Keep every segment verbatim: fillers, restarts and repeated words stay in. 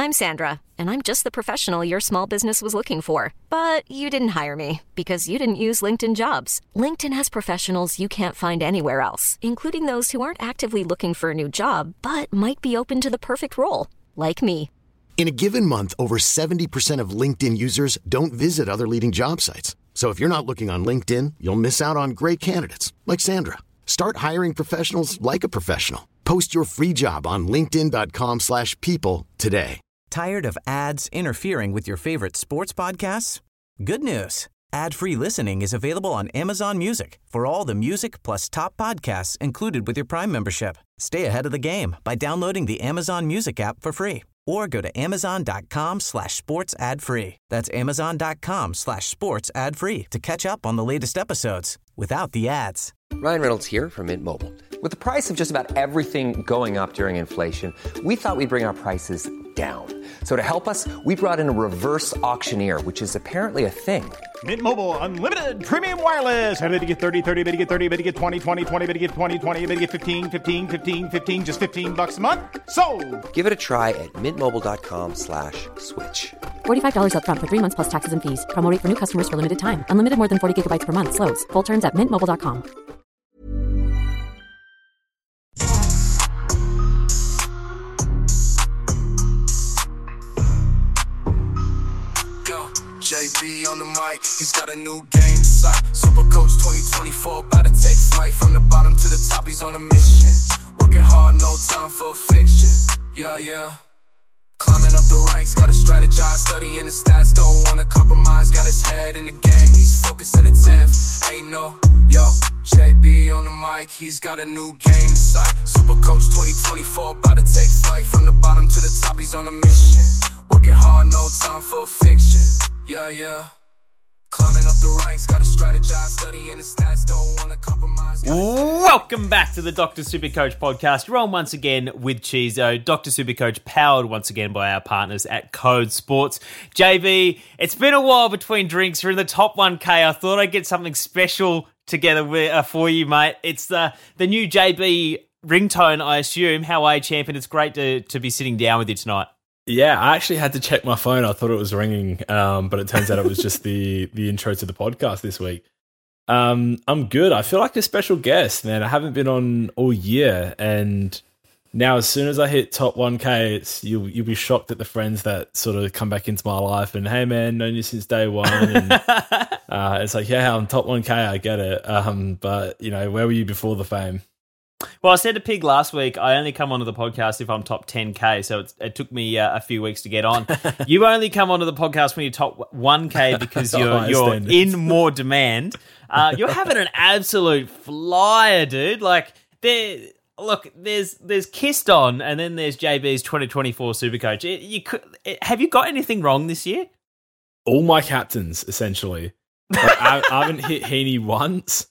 I'm Sandra, and I'm just the professional your small business was looking for. But you didn't hire me because you didn't use LinkedIn Jobs. LinkedIn has professionals you can't find anywhere else, including those who aren't actively looking for a new job, but might be open to the perfect role, like me. In a given month, over seventy percent of LinkedIn users don't visit other leading job sites. So if you're not looking on LinkedIn, you'll miss out on great candidates like Sandra. Start hiring professionals like a professional. Post your free job on linkedin.com slash people today. Tired of ads interfering with your favorite sports podcasts? Good news. Ad-free listening is available on Amazon Music for all the music plus top podcasts included with your Prime membership. Stay ahead of the game by downloading the Amazon Music app for free or go to amazon.com slash sports ad free. That's amazon.com slash sports ad free to catch up on the latest episodes without the ads. Ryan Reynolds here from Mint Mobile. With the price of just about everything going up during inflation, we thought we'd bring our prices down. So to help us, we brought in a reverse auctioneer, which is apparently a thing. Mint Mobile Unlimited Premium Wireless. How to get thirty, thirty, how to get thirty, how to get twenty, twenty, twenty, how to get twenty, twenty, how to get fifteen, fifteen, fifteen, fifteen, just fifteen bucks a month? Sold! Give it a try at mintmobile.com slash switch. forty-five dollars up front for three months plus taxes and fees. Promo rate for new customers for limited time. Unlimited more than forty gigabytes per month. Slows full terms at mint mobile dot com. J B on the mic, he's got a new game sight. Super Coach twenty twenty-four, about to take flight. From the bottom to the top, he's on a mission. Working hard, no time for fiction. Yeah, yeah. Climbing up the ranks, gotta strategize, studying the stats, don't wanna compromise. Got his head in the game, he's focused and attentive. Ain't no, yo, J B on the mic, he's got a new game sight. Super Coach twenty twenty-four, about to take flight. From the bottom to the top, he's on a mission. Working hard, no time for fiction. Yeah, yeah. Climbing up the ranks, gotta strategize, studying the stats, don't wanna compromise. Welcome back to the Doctor Supercoach podcast. You're on once again with Chizo. Doctor Supercoach powered once again by our partners at Code Sports. J B, it's been a while between drinks. We're in the top one K. I thought I'd get something special together with, uh, for you, mate. It's the the new J B ringtone, I assume. How are you, champion? It's great to, to be sitting down with you tonight. Yeah, I actually had to check my phone. I thought it was ringing, um, but it turns out it was just the the intro to the podcast this week. Um, I'm good. I feel like a special guest, man. I haven't been on all year, and now as soon as I hit top one K, it's you'll you'll be shocked at the friends that sort of come back into my life. And hey, man, known you since day one. And, uh, it's like, yeah, I'm top one K. I get it. Um, but you know, where were you before the fame? Well, I said to Pig last week, I only come onto the podcast if I'm top ten K, so it's, it took me uh, a few weeks to get on. You only come onto the podcast when you're top one K because you're you're in more demand. Uh, you're having an absolute flyer, dude. Like, there, look, there's there's Kissed On, and then there's J B's twenty twenty-four Supercoach. It, you could, it, have you got anything wrong this year? All my captains, essentially. Like, I, I haven't hit Heaney once.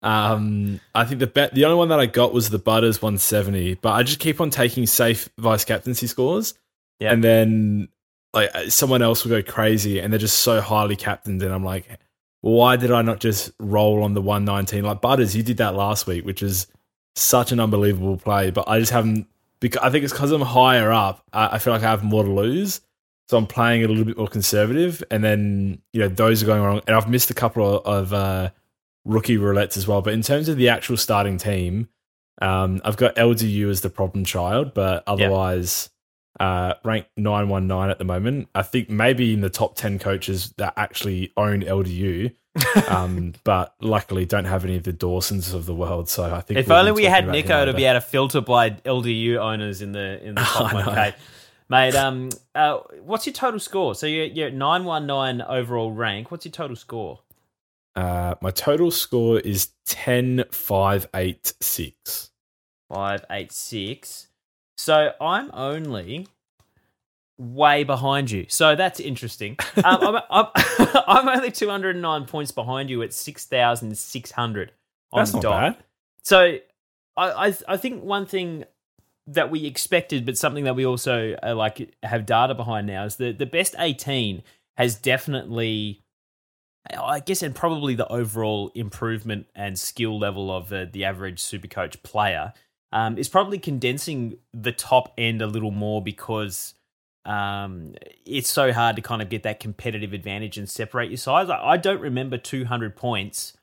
Um, I think the bet, the only one that I got was the Butters one seventy, but I just keep on taking safe vice captaincy scores, yep. And then like someone else will go crazy, and they're just so highly captained, and I'm like, why did I not just roll on the one nineteen? Like Butters, you did that last week, which is such an unbelievable play, but I just haven't. Because I think it's because I'm higher up. I, I feel like I have more to lose, so I'm playing it a little bit more conservative, and then you know those are going wrong, and I've missed a couple of. of uh, rookie roulettes as well. But in terms of the actual starting team, um, I've got L D U as the problem child, but otherwise yep. uh, ranked nine one nine at the moment. I think maybe in the top ten coaches that actually own L D U, um, but luckily don't have any of the Dawsons of the world. So I think if only we had Nico to be able to filter by L D U owners in the in the top one K. Mate, um, uh, what's your total score? So you're, you're at nine one nine overall rank. What's your total score? Uh, my total score is ten five eight six. five eight six. So I'm only way behind you. So that's interesting. Um, I'm, I'm, I'm only two hundred nine points behind you at six thousand six hundred on that's not dot. bad. So I, I I think one thing that we expected, but something that we also uh, like have data behind now is that the best eighteen has definitely, I guess, and probably the overall improvement and skill level of the, the average Supercoach player um, is probably condensing the top end a little more because um, it's so hard to kind of get that competitive advantage and separate your sides. I, I don't remember two hundred points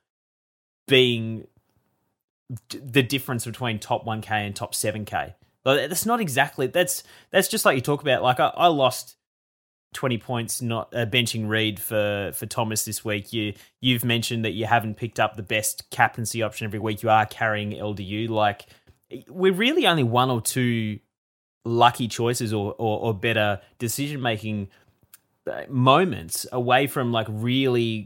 being d- the difference between top one K and top seven K. Like, that's not exactly, that's that's just like you talk about. Like I, I lost twenty points not uh, benching Reed for, for Thomas this week. You, you've mentioned that you haven't picked up the best captaincy option every week. You are carrying L D U. Like, we're really only one or two lucky choices or, or, or better decision-making moments away from like really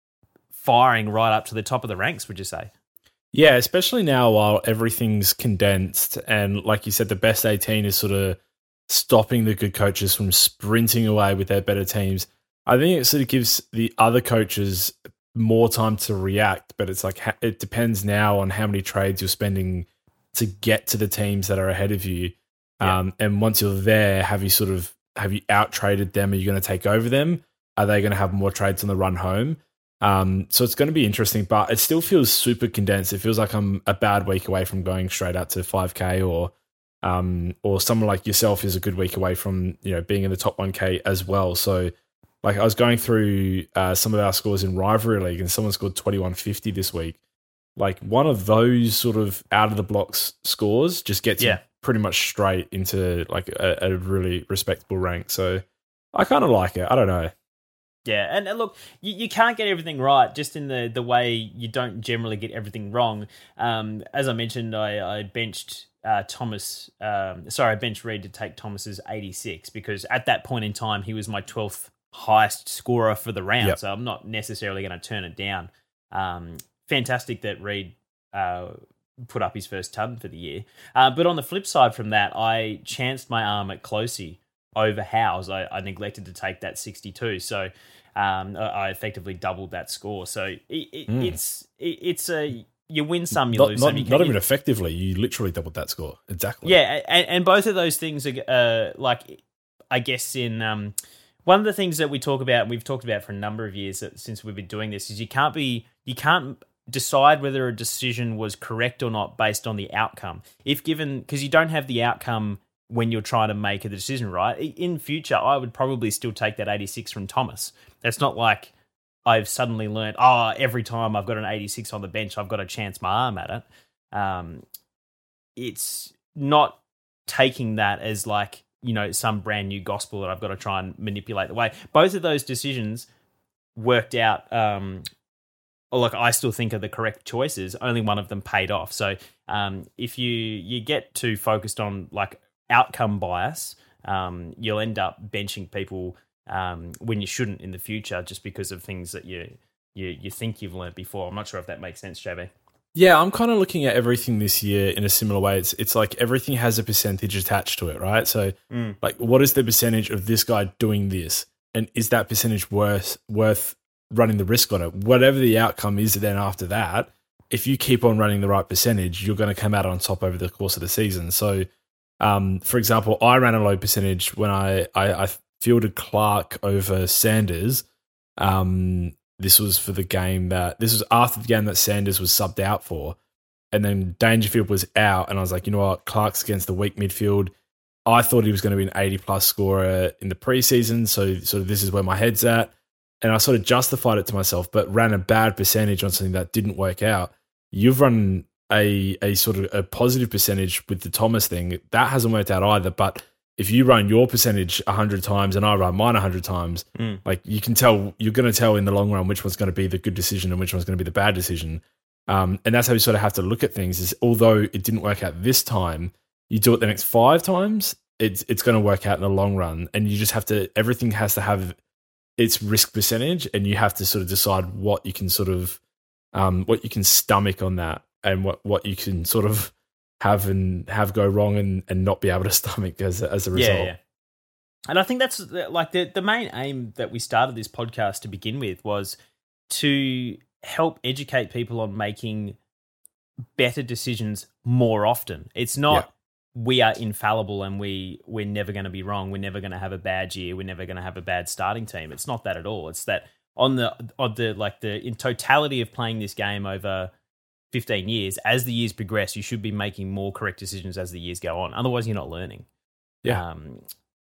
firing right up to the top of the ranks, would you say? Yeah, especially now while everything's condensed and like you said, the best eighteen is sort of stopping the good coaches from sprinting away with their better teams. I think it sort of gives the other coaches more time to react, but it's like it depends now on how many trades you're spending to get to the teams that are ahead of you. Yeah. Um, and once you're there, have you sort of have you out traded them? Are you going to take over them? Are they going to have more trades on the run home? Um, so it's going to be interesting, but it still feels super condensed. It feels like I'm a bad week away from going straight out to five K, or um, or someone like yourself is a good week away from, you know, being in the top one K as well. So like I was going through uh, some of our scores in Rivalry League, and someone scored twenty-one fifty this week. Like one of those sort of out of the blocks scores just gets yeah. you pretty much straight into like a, a really respectable rank. So I kind of like it. I don't know. Yeah, and look, you, you can't get everything right just in the, the way you don't generally get everything wrong. Um, as I mentioned, I, I benched uh, Thomas, um, sorry, I benched Reed to take Thomas's eighty-six because at that point in time, he was my twelfth highest scorer for the round, yep. so I'm not necessarily going to turn it down. Um, fantastic that Reed uh, put up his first ton for the year. Uh, but on the flip side from that, I chanced my arm at Closey over Howes. I, I neglected to take that sixty-two, so um, I effectively doubled that score. So it, it, mm. it's it, it's a you win some, you not, lose not, some. You not even you, effectively, you literally doubled that score. Exactly. Yeah, and, and both of those things are uh, like, I guess in um, one of the things that we talk about, and we've talked about for a number of years since we've been doing this, is you can't be you can't decide whether a decision was correct or not based on the outcome. If given, because you don't have the outcome when you're trying to make a decision, right? In future, I would probably still take that eighty-six from Thomas. That's not like I've suddenly learned, oh, every time I've got an eighty-six on the bench, I've got to chance my arm at it. Um, it's not taking that as like, you know, some brand new gospel that I've got to try and manipulate the way. Both of those decisions worked out, um, or like I still think are the correct choices. Only one of them paid off. So um, if you you get too focused on like outcome bias, um, you'll end up benching people um, when you shouldn't in the future, just because of things that you you you think you've learned before. I'm not sure if that makes sense, J B. Yeah, I'm kind of looking at everything this year in a similar way. It's it's like everything has a percentage attached to it, right? So, mm. like, what is the percentage of this guy doing this, and is that percentage worth worth running the risk on it? Whatever the outcome is, then after that, if you keep on running the right percentage, you're going to come out on top over the course of the season. So, um, for example, I ran a low percentage when I I, I fielded Clark over Sanders. Um, This was for the game that, this was after the game that Sanders was subbed out for. And then Dangerfield was out. And I was like, you know what? Clark's against the weak midfield. I thought he was going to be an eighty plus scorer in the preseason. So, sort of this is where my head's at. And I sort of justified it to myself, but ran a bad percentage on something that didn't work out. You've run a, a sort of a positive percentage with the Thomas thing. That hasn't worked out either. But if you run your percentage one hundred times and I run mine one hundred times, mm. like you can tell, you're going to tell in the long run which one's going to be the good decision and which one's going to be the bad decision. Um, and that's how you sort of have to look at things is, although it didn't work out this time, you do it the next five times, it's it's going to work out in the long run. And you just have to, everything has to have its risk percentage, and you have to sort of decide what you can sort of, um, what you can stomach on that, and what, what you can sort of have and have go wrong and, and not be able to stomach as a, as a result. Yeah, yeah. And I think that's like the, the main aim that we started this podcast to begin with was to help educate people on making better decisions more often. It's not yeah. we are infallible and we, we're never going to be wrong. We're never going to have a bad year. We're never going to have a bad starting team. It's not that at all. It's that on the, on the, like the, in totality of playing this game over fifteen years, as the years progress, you should be making more correct decisions as the years go on. Otherwise, you're not learning. Yeah. Um,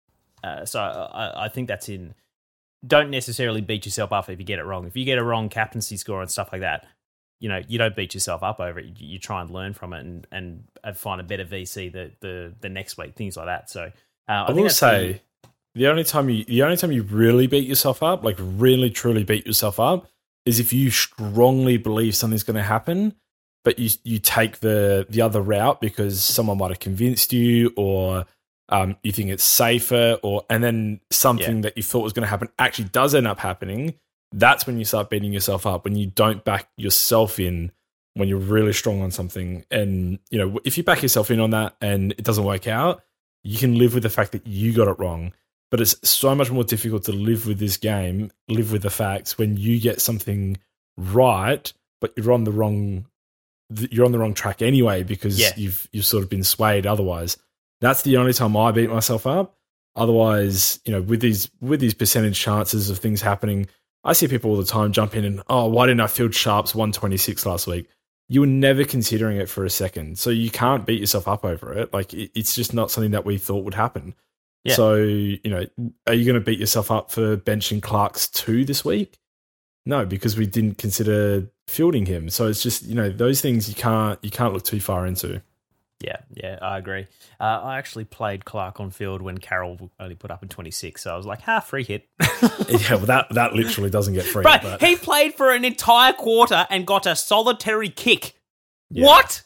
Uh, so I, I think that's in. Don't necessarily beat yourself up if you get it wrong. If you get a wrong captaincy score and stuff like that, you know, you don't beat yourself up over it. You, you try and learn from it and, and find a better V C the, the, the next week, things like that. So uh, I, I think will that's say the, the only time you the only time you really beat yourself up, like really truly beat yourself up, is if you strongly believe something's going to happen, but you you take the the other route because someone might have convinced you, or um, you think it's safer, or and then something yeah. that you thought was going to happen actually does end up happening. That's when you start beating yourself up, when you don't back yourself in, when you're really strong on something. And, you know, if you back yourself in on that and it doesn't work out, you can live with the fact that you got it wrong. But it's so much more difficult to live with this game, live with the facts when you get something right, but you're on the wrong, you're on the wrong track anyway, because yeah. you've, you've sort of been swayed otherwise. That's the only time I beat myself up. Otherwise, you know, with these, with these percentage chances of things happening, I see people all the time jump in and, oh, why didn't I field Sharps one twenty-six last week? You were never considering it for a second. So you can't beat yourself up over it. Like, it's just not something that we thought would happen. Yeah. So, you know, are you going to beat yourself up for benching Clark's two this week? No, because we didn't consider fielding him. So it's just, you know, those things you can't you can't look too far into. Yeah, yeah, I agree. Uh, I actually played Clark on field when Carroll only put up in twenty-six, so I was like, ha, free hit. Yeah, well, that, that literally doesn't get free. But, but he played for an entire quarter and got a solitary kick. Yeah. What?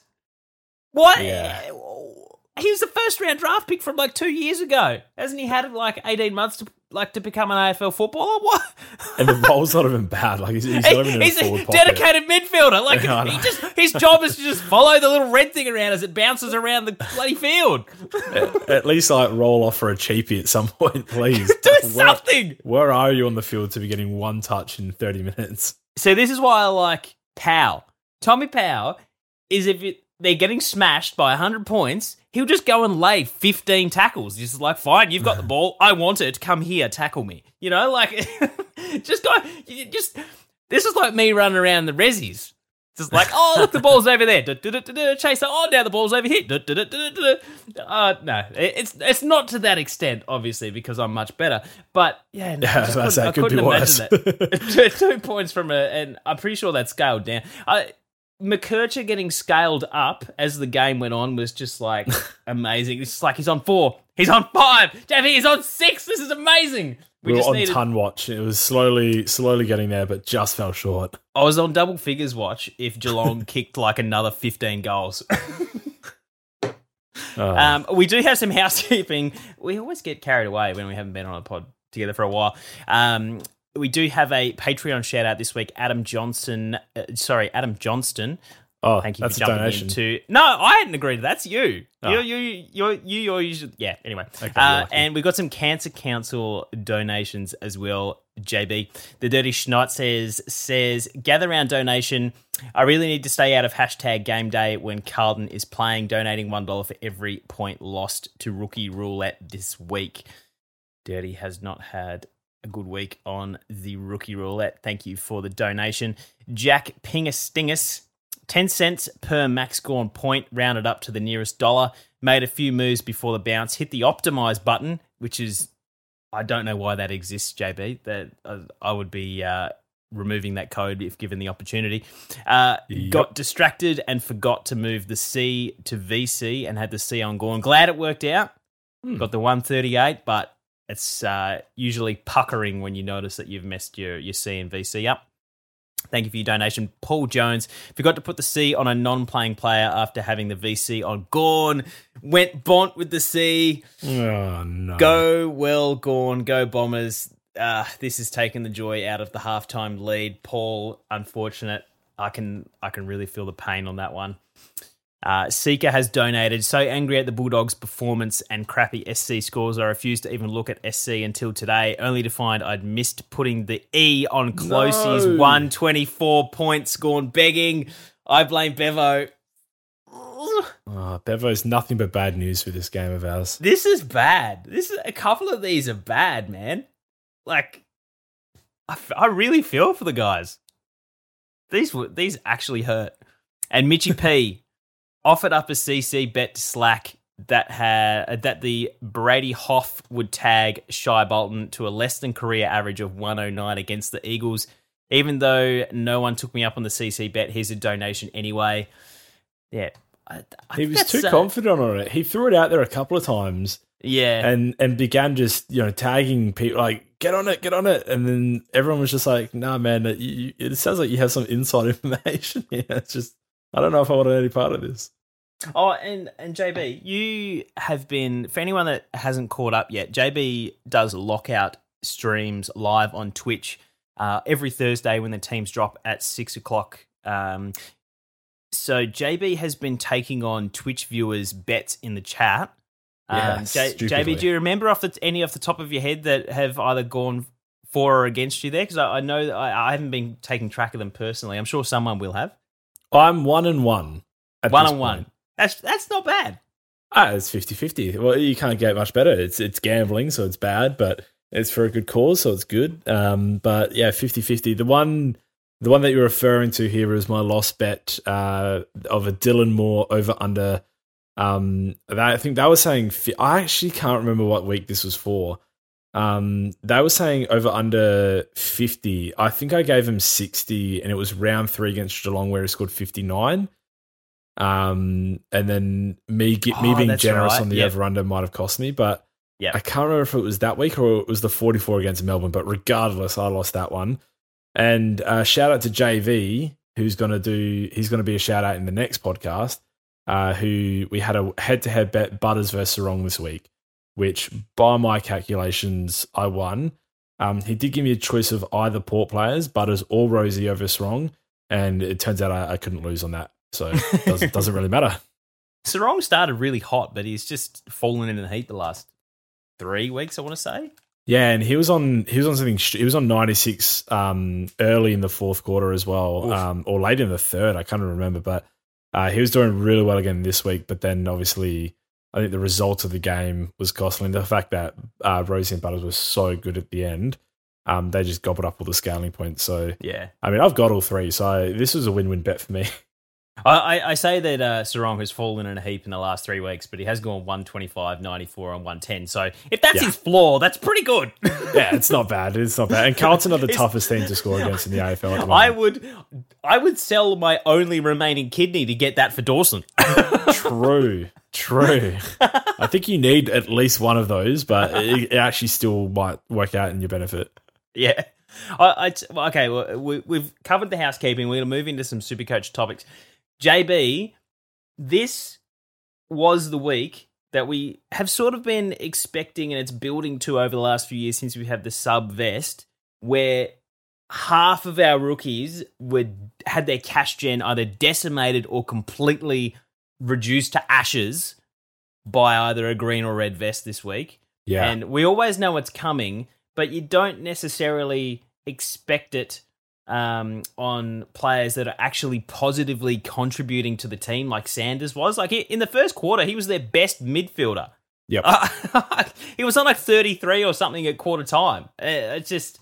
What? Yeah. He was the first round draft pick from like two years ago. Hasn't he had like eighteen months to like to become an A F L footballer? What? And the role's not even bad. Like he's, he's not even in he's a forward a pocket. dedicated midfielder. Like he just his job is to just follow the little red thing around as it bounces around the bloody field. At, at least like roll off for a cheapie at some point, please. Do where, something. Where are you on the field to be getting one touch in thirty minutes? So this is why I like Powell. Tommy Powell is if it, they're getting smashed by one hundred points, he'll just go and lay fifteen tackles. Just like, fine, you've got the ball. I want it. Come here, tackle me. You know, like, just go, just, this is like me running around the resis. Just like, oh, look, the ball's over there. Chase, oh, now the ball's over here. Uh, no, it's it's not to that extent, obviously, because I'm much better. But, yeah, no, yeah I, couldn't, say, I couldn't be imagine that. two, two points from a, and I'm pretty sure that's scaled down. I, McKercher getting scaled up as the game went on was just like amazing. It's just like he's on four, he's on five, Jeffy, he's on six. This is amazing. We, we just were on needed... ton watch. It was slowly, slowly getting there, but just fell short. I was on double figures watch if Geelong kicked like another fifteen goals. oh. um, we do have some housekeeping. We always get carried away when we haven't been on a pod together for a while. Um, We do have a Patreon shout out this week. Adam Johnson, uh, sorry, Adam Johnston. Oh, thank you that's for a jumping donation. into. No, I hadn't agreed. That's you. Oh. You, you, you're, you, you're usually, yeah. Anyway, okay, uh, and we've got some Cancer Council donations as well. J B, the Dirty Schneid says says gather round donation. I really need to stay out of hashtag game day when Carlton is playing. Donating one dollar for every point lost to rookie roulette this week. Dirty has not had a good week on the rookie roulette. Thank you for the donation. Jack Pingastingus, ten cents per Max Gorn point, rounded up to the nearest dollar. Made a few moves before the bounce. Hit the optimize button, which is, I don't know why that exists, J B. That uh, I would be uh, removing that code if given the opportunity. Uh, yep. Got distracted and forgot to move the C to V C and had the C on Gorn. Glad it worked out. Hmm. Got the one thirty-eight, but it's uh, usually puckering when you notice that you've messed your, your C and V C up. Thank you for your donation. Paul Jones forgot to put the C on a non-playing player after having the V C on Gorn. Went Bont with the C. Oh, no. Go well, Gorn. Go Bombers. Uh, this has taken the joy out of the halftime lead. Paul, unfortunate. I can I can really feel the pain on that one. Uh, Seeker has donated. So angry at the Bulldogs' performance and crappy S C scores, I refused to even look at S C until today, only to find I'd missed putting the E on Closey's no. one twenty-four points. Gone begging. I blame Bevo. Oh, Bevo's nothing but bad news for this game of ours. This is bad. This is a couple of these are bad, man. Like, I, f- I really feel for the guys. These these actually hurt. And Mitchie P offered up a C C bet to Slack that had that the Brady Hoff would tag Shai Bolton to a less than career average of one oh nine against the Eagles. Even though no one took me up on the C C bet, here's a donation anyway. Yeah, I, I he was too uh, confident on it. He threw it out there a couple of times. Yeah, and and began just you know tagging people like get on it, get on it, and then everyone was just like, nah, man, you, you, it sounds like you have some inside information. Yeah, it's just I don't know if I want any part of this. Oh, and, and J B, you have been, for anyone that hasn't caught up yet, J B does lockout streams live on Twitch uh, every Thursday when the teams drop at six o'clock. Um, so J B has been taking on Twitch viewers' bets in the chat. Um, yes, J- J B, do you remember off the, any off the top of your head that have either gone for or against you there? Because I, I know that I, I haven't been taking track of them personally. I'm sure someone will have. I'm one and one. At one this and point. one. That's that's not bad. Ah, it's fifty-fifty. Well, you can't get much better. It's it's gambling, so it's bad, but it's for a good cause, so it's good. Um, but yeah, fifty-fifty. The one the one that you're referring to here is my lost bet uh, of a Dylan Moore over under. Um, that, I think they were saying, I actually can't remember what week this was for. Um, they were saying over under fifty. I think I gave him sixty, and it was round three against Geelong where he scored fifty-nine. Um, and then me get, oh, me being generous right. on the yep. over-under might have cost me, but yep. I can't remember if it was that week or it was the forty-four against Melbourne, but regardless, I lost that one. And uh, shout out to J V, who's going to do, he's going to be a shout out in the next podcast, uh, who we had a head-to-head bet Butters versus Sarong this week, which by my calculations, I won. Um, he did give me a choice of either Port players, Butters or Rosie over Sarong, and it turns out I, I couldn't lose on that. So it doesn't, doesn't really matter. Sarong started really hot, but he's just fallen in the heat the last three weeks, I want to say. Yeah, and he was on he was on something he was on ninety-six um, early in the fourth quarter as well, um, or late in the third. I can't remember, but uh, he was doing really well again this week. But then obviously, I think the result of the game was costly. The fact that uh, Rosie and Butters was so good at the end, um, they just gobbled up all the scaling points. So yeah, I mean, I've got all three, so this was a win-win bet for me. I, I say that uh, Sarong has fallen in a heap in the last three weeks, but he has gone one twenty-five, ninety-four, and one ten. So if that's yeah. his floor, that's pretty good. Yeah, it's not bad. It's not bad. And Carlton are the toughest team to score against in the A F L at the moment. I would, I would sell my only remaining kidney to get that for Dawson. True, true. I think you need at least one of those, but it, it actually still might work out in your benefit. Yeah. I, I, okay, well, we, we've covered the housekeeping. We're going to move into some Supercoach topics. J B, this was the week that we have sort of been expecting, and it's building to over the last few years since we had the sub vest, where half of our rookies would had their cash gen either decimated or completely reduced to ashes by either a green or red vest this week. Yeah. And we always know it's coming, but you don't necessarily expect it Um, on players that are actually positively contributing to the team, like Sanders was. Like in the first quarter, he was their best midfielder. Yep, uh, he was on like thirty-three or something at quarter time. It's just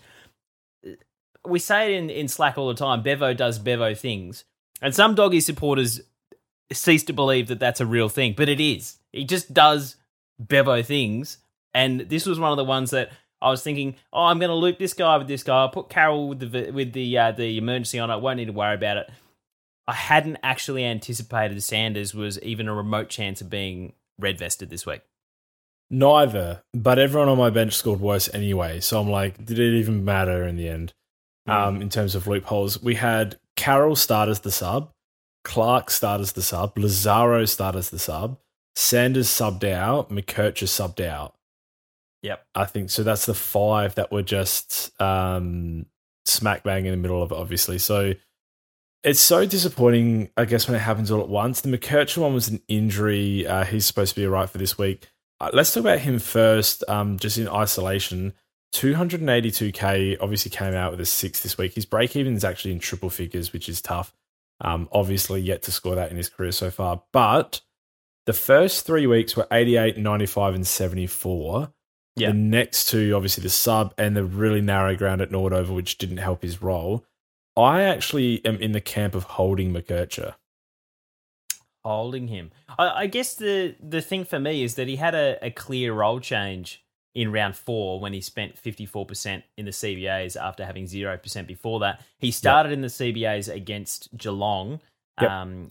we say it in, in Slack all the time. Bevo does Bevo things, and some doggy supporters cease to believe that that's a real thing, but it is. He just does Bevo things, and this was one of the ones that I was thinking, oh, I'm going to loop this guy with this guy. I'll put Carroll with the with the uh, the emergency on it. I won't need to worry about it. I hadn't actually anticipated Sanders was even a remote chance of being red vested this week. Neither, but everyone on my bench scored worse anyway. So I'm like, did it even matter in the end? Mm. Um, in terms of loopholes, we had Carroll start as the sub, Clark start as the sub, Lazaro start as the sub, Sanders subbed out, McKercher subbed out. Yep. I think so. That's the five that were just um, smack bang in the middle of it, obviously. So it's so disappointing, I guess, when it happens all at once. The McKercher one was an injury. Uh, he's supposed to be all right for this week. Uh, let's talk about him first, um, just in isolation. two hundred eighty-two K obviously came out with a six this week. His break-even is actually in triple figures, which is tough. Um, obviously, yet to score that in his career so far. But the first three weeks were eighty-eight, ninety-five, and seventy-four. Yeah. The next two, obviously the sub and the really narrow ground at Nordover, which didn't help his role. I actually am in the camp of holding McKercher. holding him. I, I guess the the thing for me is that he had a, a clear role change in round four when he spent fifty-four percent in the C B As after having zero percent before that. He started yep. in the C B As against Geelong, yep. um,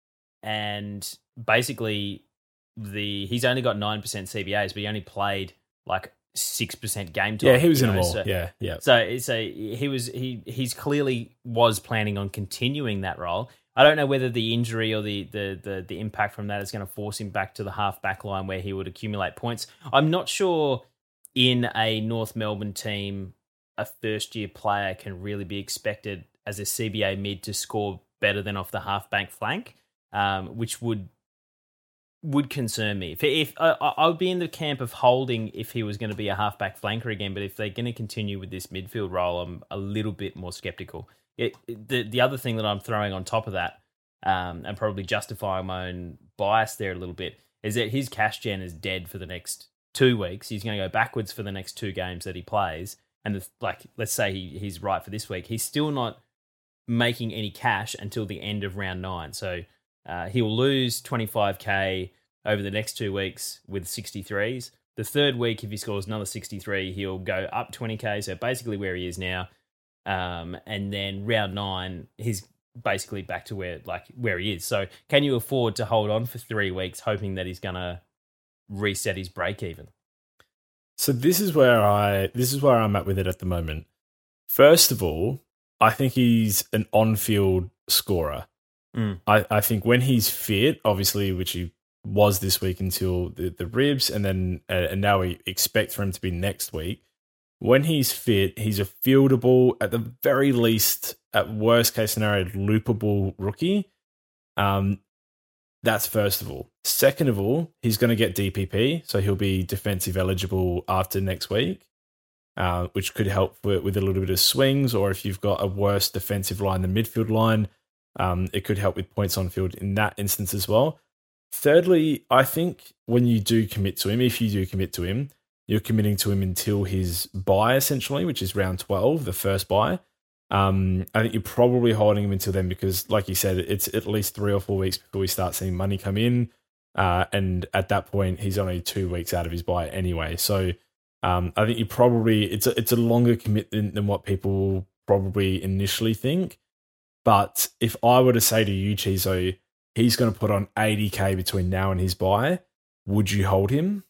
and basically the he's only got nine percent C B As, but he only played like six percent game time. Yeah, he was in know, them all. So, yeah, yeah. So it's a he was he he's clearly was planning on continuing that role. I don't know whether the injury or the the the, the impact from that is going to force him back to the half back line where he would accumulate points. I'm not sure in a North Melbourne team a first year player can really be expected as a C B A mid to score better than off the half bank flank, um, which would would concern me. If, if uh, I would be in the camp of holding if he was going to be a halfback flanker again, but if they're going to continue with this midfield role, I'm a little bit more skeptical. It, the the other thing that I'm throwing on top of that, um, and probably justifying my own bias there a little bit, is that his cash gen is dead for the next two weeks. He's going to go backwards for the next two games that he plays, and the, like let's say he, he's right for this week, he's still not making any cash until the end of round nine. So uh, he'll lose twenty-five K over the next two weeks with sixty-threes. The third week, if he scores another sixty-three, he'll go up twenty K, so basically where he is now. Um, and then round nine, he's basically back to where like where he is. So can you afford to hold on for three weeks hoping that he's going to reset his break even? So this is where I this is where I'm at with it at the moment. First of all, I think he's an on-field scorer. Mm. I, I think when he's fit, obviously, which he was this week until the, the ribs, and then uh, and now we expect for him to be next week. When he's fit, he's a fieldable, at the very least, at worst case scenario, loopable rookie. Um, that's first of all. Second of all, he's going to get D P P, so he'll be defensive eligible after next week, uh, which could help with, with a little bit of swings, or if you've got a worse defensive line than midfield line, um, it could help with points on field in that instance as well. Thirdly, I think when you do commit to him, if you do commit to him, you're committing to him until his bye, essentially, which is round twelve, the first bye. Um, I think you're probably holding him until then because, like you said, it's at least three or four weeks before we start seeing money come in. Uh, and at that point, he's only two weeks out of his bye anyway. So um, I think you probably, it's a, it's a longer commitment than what people probably initially think. But if I were to say to you, Chizo, he's going to put on eighty K between now and his bye, would you hold him?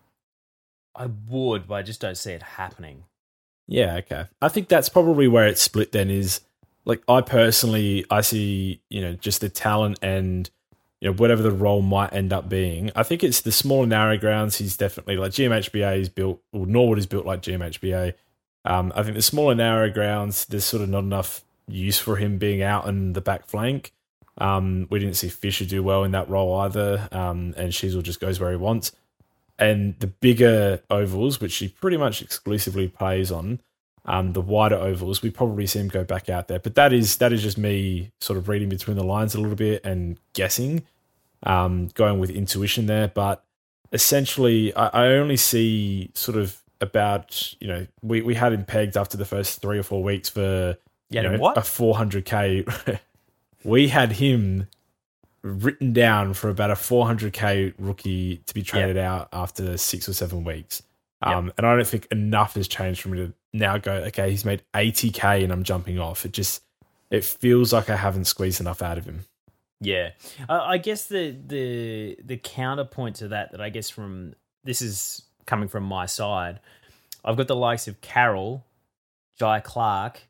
I would, but I just don't see it happening. Yeah, okay. I think that's probably where it's split then is, like, I personally, I see, you know, just the talent and, you know, whatever the role might end up being. I think it's the smaller narrow grounds. He's definitely, like, G M H B A is built, or Norwood is built like G M H B A. Um, I think the smaller narrow grounds, there's sort of not enough use for him being out on the back flank. Um, we didn't see Fisher do well in that role either, um, and Sheasel just goes where he wants. And the bigger ovals, which he pretty much exclusively plays on, um, the wider ovals, we probably see him go back out there. But that is that is just me sort of reading between the lines a little bit and guessing, um, going with intuition there. But essentially, I, I only see sort of about, you know, we, we had him pegged after the first three or four weeks for yeah, you know, what? a four hundred K. We had him written down for about a four hundred K rookie to be traded yep. out after six or seven weeks. Um, yep. And I don't think enough has changed for me to now go, okay, he's made eighty K and I'm jumping off. It just, it feels like I haven't squeezed enough out of him. Yeah. Uh, I guess the, the, the counterpoint to that, that I guess from, this is coming from my side, I've got the likes of Carroll, Jai Clark,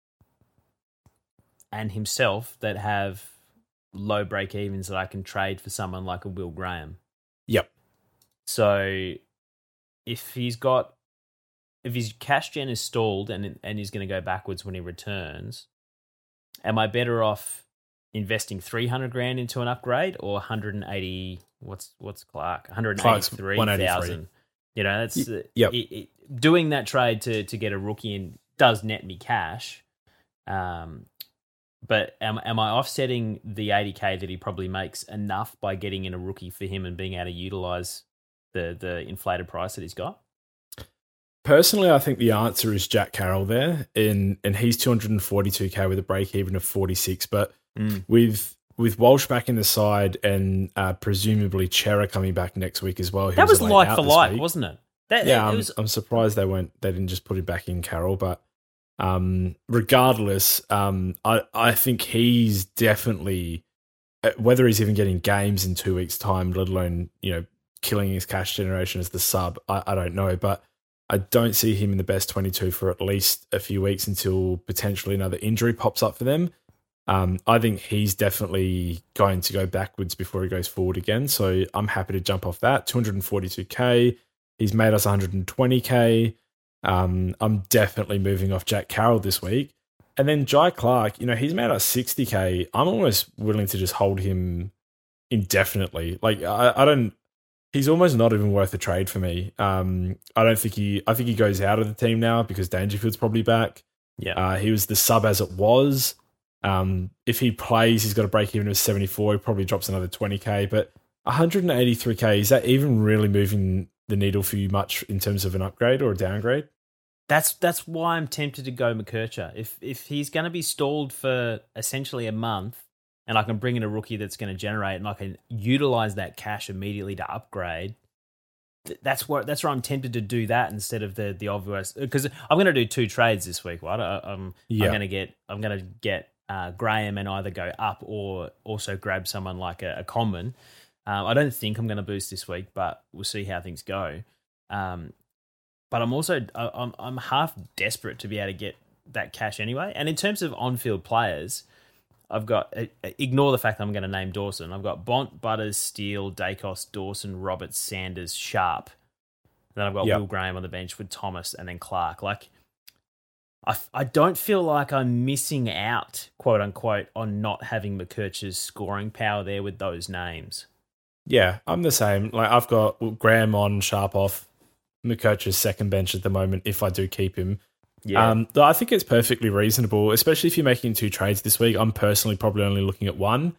and himself that have low break evens that I can trade for someone like a Will Graham. Yep. So if he's got, if his cash gen is stalled and and he's going to go backwards when he returns, am I better off investing three hundred grand into an upgrade or one hundred eighty? What's what's Clark? one hundred eighty-three thousand. You know, that's y- yep. it, it, doing that trade to to get a rookie in does net me cash. Um. But am am I offsetting the eighty K that he probably makes enough by getting in a rookie for him and being able to utilise the the inflated price that he's got? Personally, I think the answer is Jack Carroll there, in and he's two hundred forty-two K with a break even of forty-six. But mm. with with Walsh back in the side and uh, presumably Chera coming back next week as well. That was, was like for like, week. wasn't it? That, yeah, it I'm, was... I'm surprised they weren't. They didn't just put him back in, Carroll. But um, regardless, um, I I think he's definitely, whether he's even getting games in two weeks' time, let alone you know killing his cash generation as the sub, I, I don't know, but I don't see him in the best twenty-two for at least a few weeks until potentially another injury pops up for them. Um, I think he's definitely going to go backwards before he goes forward again. So I'm happy to jump off that. two hundred forty-two K. He's made us one hundred twenty K. Um, I'm definitely moving off Jack Carroll this week. And then Jai Clark, you know, he's made us sixty K. I'm almost willing to just hold him indefinitely. Like, I, I don't, he's almost not even worth a trade for me. Um, I don't think he, I think he goes out of the team now because Dangerfield's probably back. Yeah. Uh, he was the sub as it was. Um, if he plays, he's got to break even with seventy-four. He probably drops another twenty K. But one hundred eighty-three K, is that even really moving the needle for you much in terms of an upgrade or a downgrade? That's that's why I'm tempted to go McKercher. If if he's going to be stalled for essentially a month, and I can bring in a rookie that's going to generate, and I can utilize that cash immediately to upgrade, that's where that's where I'm tempted to do that instead of the the obvious. Because I'm going to do two trades this week, right? I, I'm yeah. I'm going to get I'm going to get. Uh, Graham and either go up or also grab someone like a, a Common. Um, I don't think I'm going to boost this week, but we'll see how things go. Um, but I'm also I'm I'm half desperate to be able to get that cash anyway. And in terms of on-field players, I've got uh, ignore the fact that I'm going to name Dawson. I've got Bont, Butters, Steele, Dacos, Dawson, Roberts, Sanders, Sharp. Then I've got yep. Will Graham on the bench with Thomas and then Clark. Like. I, I don't feel like I'm missing out, quote unquote, on not having McKercher's scoring power there with those names. Yeah, I'm the same. Like I've got Graham on, Sharp off, McKercher's second bench at the moment if I do keep him. Yeah. Um, I think it's perfectly reasonable, especially if you're making two trades this week. I'm personally probably only looking at one.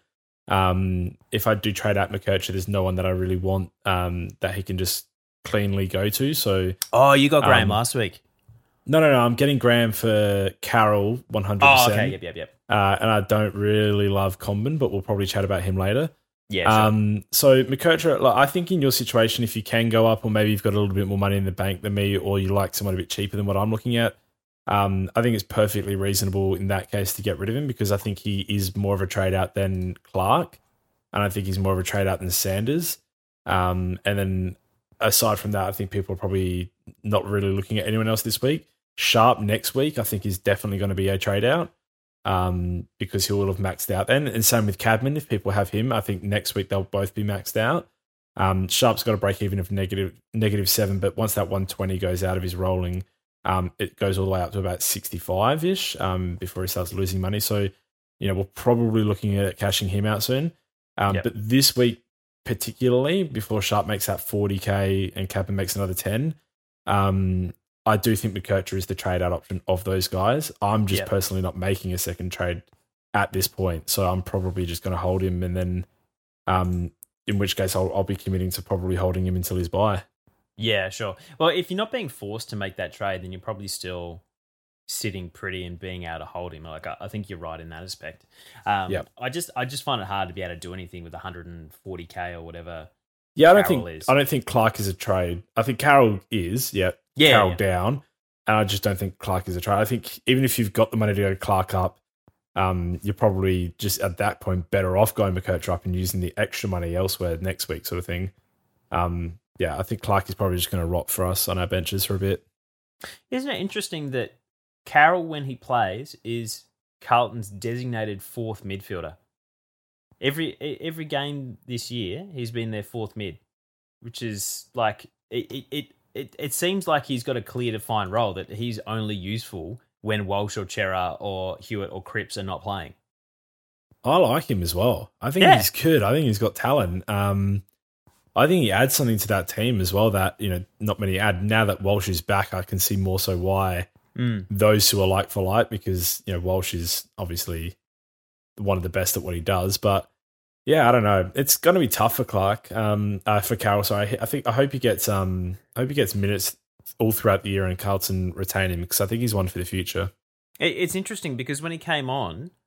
Um, if I do trade out McKercher, there's no one that I really want um, that he can just cleanly go to. So, oh, you got Graham um, last week. No, no, no. I'm getting Graham for Carroll one hundred percent. Oh, okay. Yep, yep, yep. Uh, and I don't really love Comben, but we'll probably chat about him later. Yeah, sure. Um, so McKercher, like, I think in your situation, if you can go up, or maybe you've got a little bit more money in the bank than me, or you like someone a bit cheaper than what I'm looking at, um, I think it's perfectly reasonable in that case to get rid of him because I think he is more of a trade out than Clark, and I think he's more of a trade out than Sanders. Um, and then aside from that, I think people are probably not really looking at anyone else this week. Sharp next week, I think, is definitely going to be a trade out um, because he will have maxed out then. And same with Cadman. If people have him, I think next week they'll both be maxed out. Um, Sharp's got a break even of negative negative seven, but once that one twenty goes out of his rolling, um, it goes all the way up to about sixty-five ish um, before he starts losing money. So, you know, we're probably looking at cashing him out soon. Um, yep. But this week, particularly before Sharp makes that forty K and Cadman makes another ten, um, I do think McKercher is the trade out option of those guys. I'm just yep. personally not making a second trade at this point. So I'm probably just going to hold him and then, um, in which case I'll, I'll be committing to probably holding him until his buy. Yeah, sure. Well, if you're not being forced to make that trade, then you're probably still sitting pretty and being able to hold him. Like I, I think you're right in that aspect. Um, yep. I just I just find it hard to be able to do anything with one hundred forty K or whatever. Yeah, I don't Carroll think is. I don't think Clark is a trade. I think Carroll is, yeah. Yeah. Carroll yeah. down. And I just don't think Clark is a trade. I think even if you've got the money to go Clark up, um, you're probably just at that point better off going McKercher up and using the extra money elsewhere next week, sort of thing. Um, yeah, I think Clark is probably just going to rot for us on our benches for a bit. Isn't it interesting that Carroll, when he plays, is Carlton's designated fourth midfielder? Every every game this year, he's been their fourth mid, which is like it it, it it it seems like he's got a clear defined role that he's only useful when Walsh or Chera or Hewitt or Cripps are not playing. I like him as well. I think yeah. he's good. I think he's got talent. Um, I think he adds something to that team as well that, you know, not many add. Now that Walsh is back, I can see more so why mm. those who are like for like, because, you know, Walsh is obviously one of the best at what he does. But yeah, I don't know. It's going to be tough for Clark, um, uh, for Carroll. Sorry, I think I hope he gets um, I hope he gets minutes all throughout the year and Carlton retain him because I think he's one for the future. It's interesting because when he came on,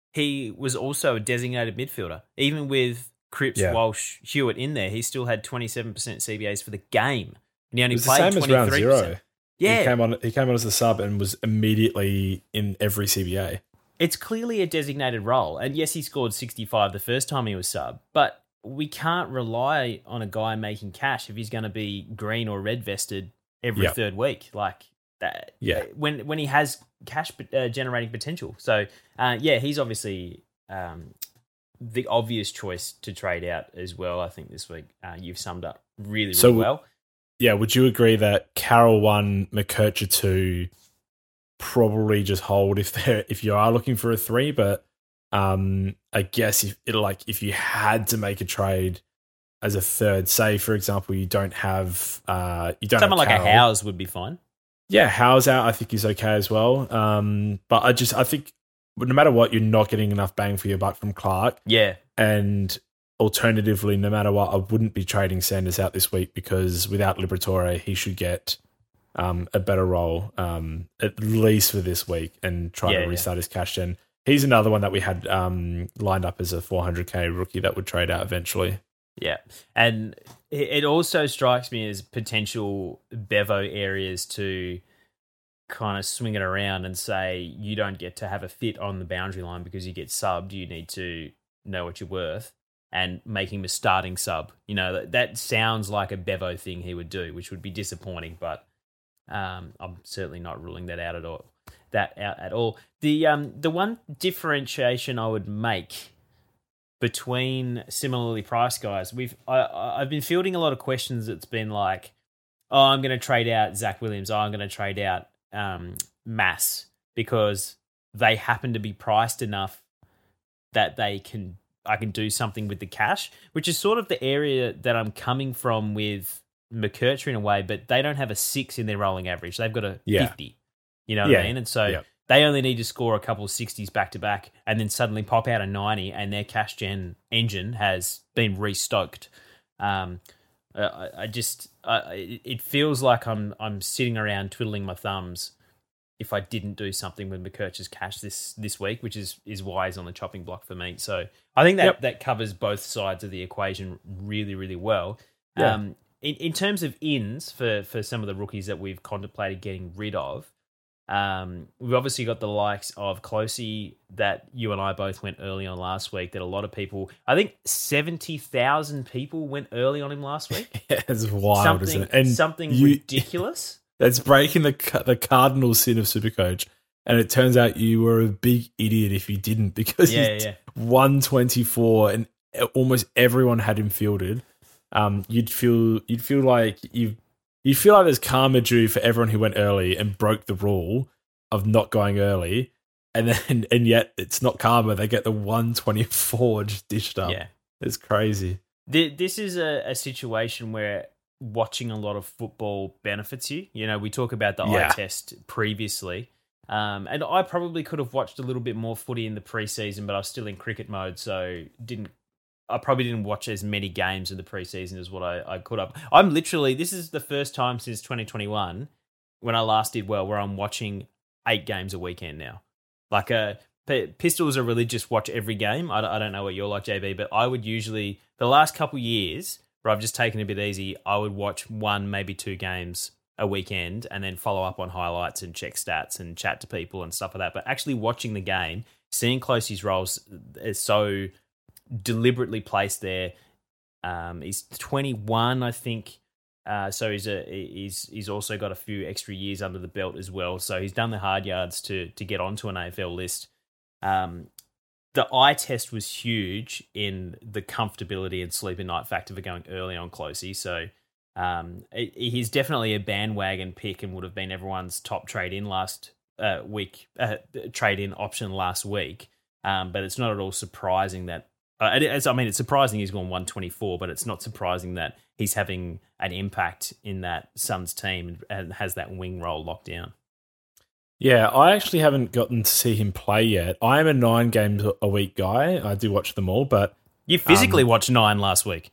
he was also a designated midfielder. Even with Cripps, Yeah. Walsh, Hewitt in there, he still had twenty-seven percent C B As for the game. And he only It was the played same as round twenty-three percent. zero. Yeah. He came on he came on as a sub and was immediately in every C B A. It's clearly a designated role. And yes, he scored sixty-five the first time he was sub, but we can't rely on a guy making cash if he's going to be green or red vested every Yep. third week. Like that, Yeah. when when he has cash uh, generating potential. So uh, yeah, he's obviously um, the obvious choice to trade out as well. I think this week uh, you've summed up really, really So, well. Yeah, would you agree that Carroll one, McKercher two, probably just hold if they if you are looking for a three? But um, I guess if it like if you had to make a trade as a third, say for example, you don't have uh, you don't Someone have like a Carroll. Howes would be fine. Yeah, Howe's out. I think is okay as well. Um, but I just I think no matter what, you're not getting enough bang for your buck from Clark. Yeah, And alternatively, no matter what, I wouldn't be trading Sanders out this week because without Liberatore, he should get um, a better role um, at least for this week and try Yeah, to yeah. restart his cash gen. He's another one that we had um, lined up as a four hundred K rookie that would trade out eventually. yeah. And it it also strikes me as potential Bevo areas to kind of swing it around and say you don't get to have a fit on the boundary line because you get subbed. You need to know what you're worth and make him a starting sub. You know, that, that sounds like a Bevo thing he would do, which would be disappointing, but um, I'm certainly not ruling that out at all. That out at all. The um the one differentiation I would make between similarly priced guys, we've I I- I've been fielding a lot of questions that's been like, oh, I'm going to trade out Zach Williams. Oh, I'm going to trade out um, Mass because they happen to be priced enough that they can I can do something with the cash, which is sort of the area that I'm coming from with McKercher in a way, but they don't have a six in their rolling average. They've got a Yeah. fifty. You know what Yeah. I mean? And so Yeah. they only need to score a couple of sixties back to back and then suddenly pop out a ninety and their cash gen engine has been restoked. Um, uh, I, I just, uh, it it feels like I'm I'm sitting around twiddling my thumbs if I didn't do something with McKercher's cash this this week, which is is why he's on the chopping block for me. So I think that, Yep. that covers both sides of the equation really, really well. Yeah. Um, in, in terms of ins for, for some of the rookies that we've contemplated getting rid of, um, we've obviously got the likes of Closey that you and I both went early on last week. That a lot of people, I think seventy thousand people went early on him last week. It's wild, something isn't it? And something you- ridiculous. That's breaking the ca- the cardinal sin of Supercoach. And it turns out you were a big idiot if you didn't because Yeah, he's yeah. one twenty-four and almost everyone had him fielded. Um, you'd feel you'd feel like you you feel like there's karma due for everyone who went early and broke the rule of not going early, and then and yet it's not karma. They get the one twenty-four just dished up. Yeah. It's crazy. Th- This is a, a situation where watching a lot of football benefits you. You know, we talk about the Yeah. eye test previously. Um, and I probably could have watched a little bit more footy in the preseason, but I was still in cricket mode, so didn't. I probably didn't watch as many games in the preseason as what I, I could have. I'm literally, this is the first time since twenty twenty-one when I last did well where I'm watching eight games a weekend now. Like a P- Pistols are religious, watch every game. I, don't- I don't know what you're like, J B, but I would usually, the last couple years where I've just taken it a bit easy, I would watch one, maybe two games a weekend and then follow up on highlights and check stats and chat to people and stuff like that. But actually watching the game, seeing Closey's roles is so deliberately placed there. Um, he's twenty-one, I think. Uh, so he's a he's he's also got a few extra years under the belt as well. So he's done the hard yards to to get onto an A F L list. Um, the eye test was huge in the comfortability and sleep at night factor for going early on Closey. So um, it, he's definitely a bandwagon pick and would have been everyone's top trade in last uh, week uh, trade in option last week. Um, but it's not at all surprising that. Uh, it, it's, I mean, it's surprising he's gone one twenty-four, but it's not surprising that he's having an impact in that Suns team and has that wing role locked down. Yeah, I actually haven't gotten to see him play yet. I am a nine games a week guy. I do watch them all, but You physically um, watched nine last week.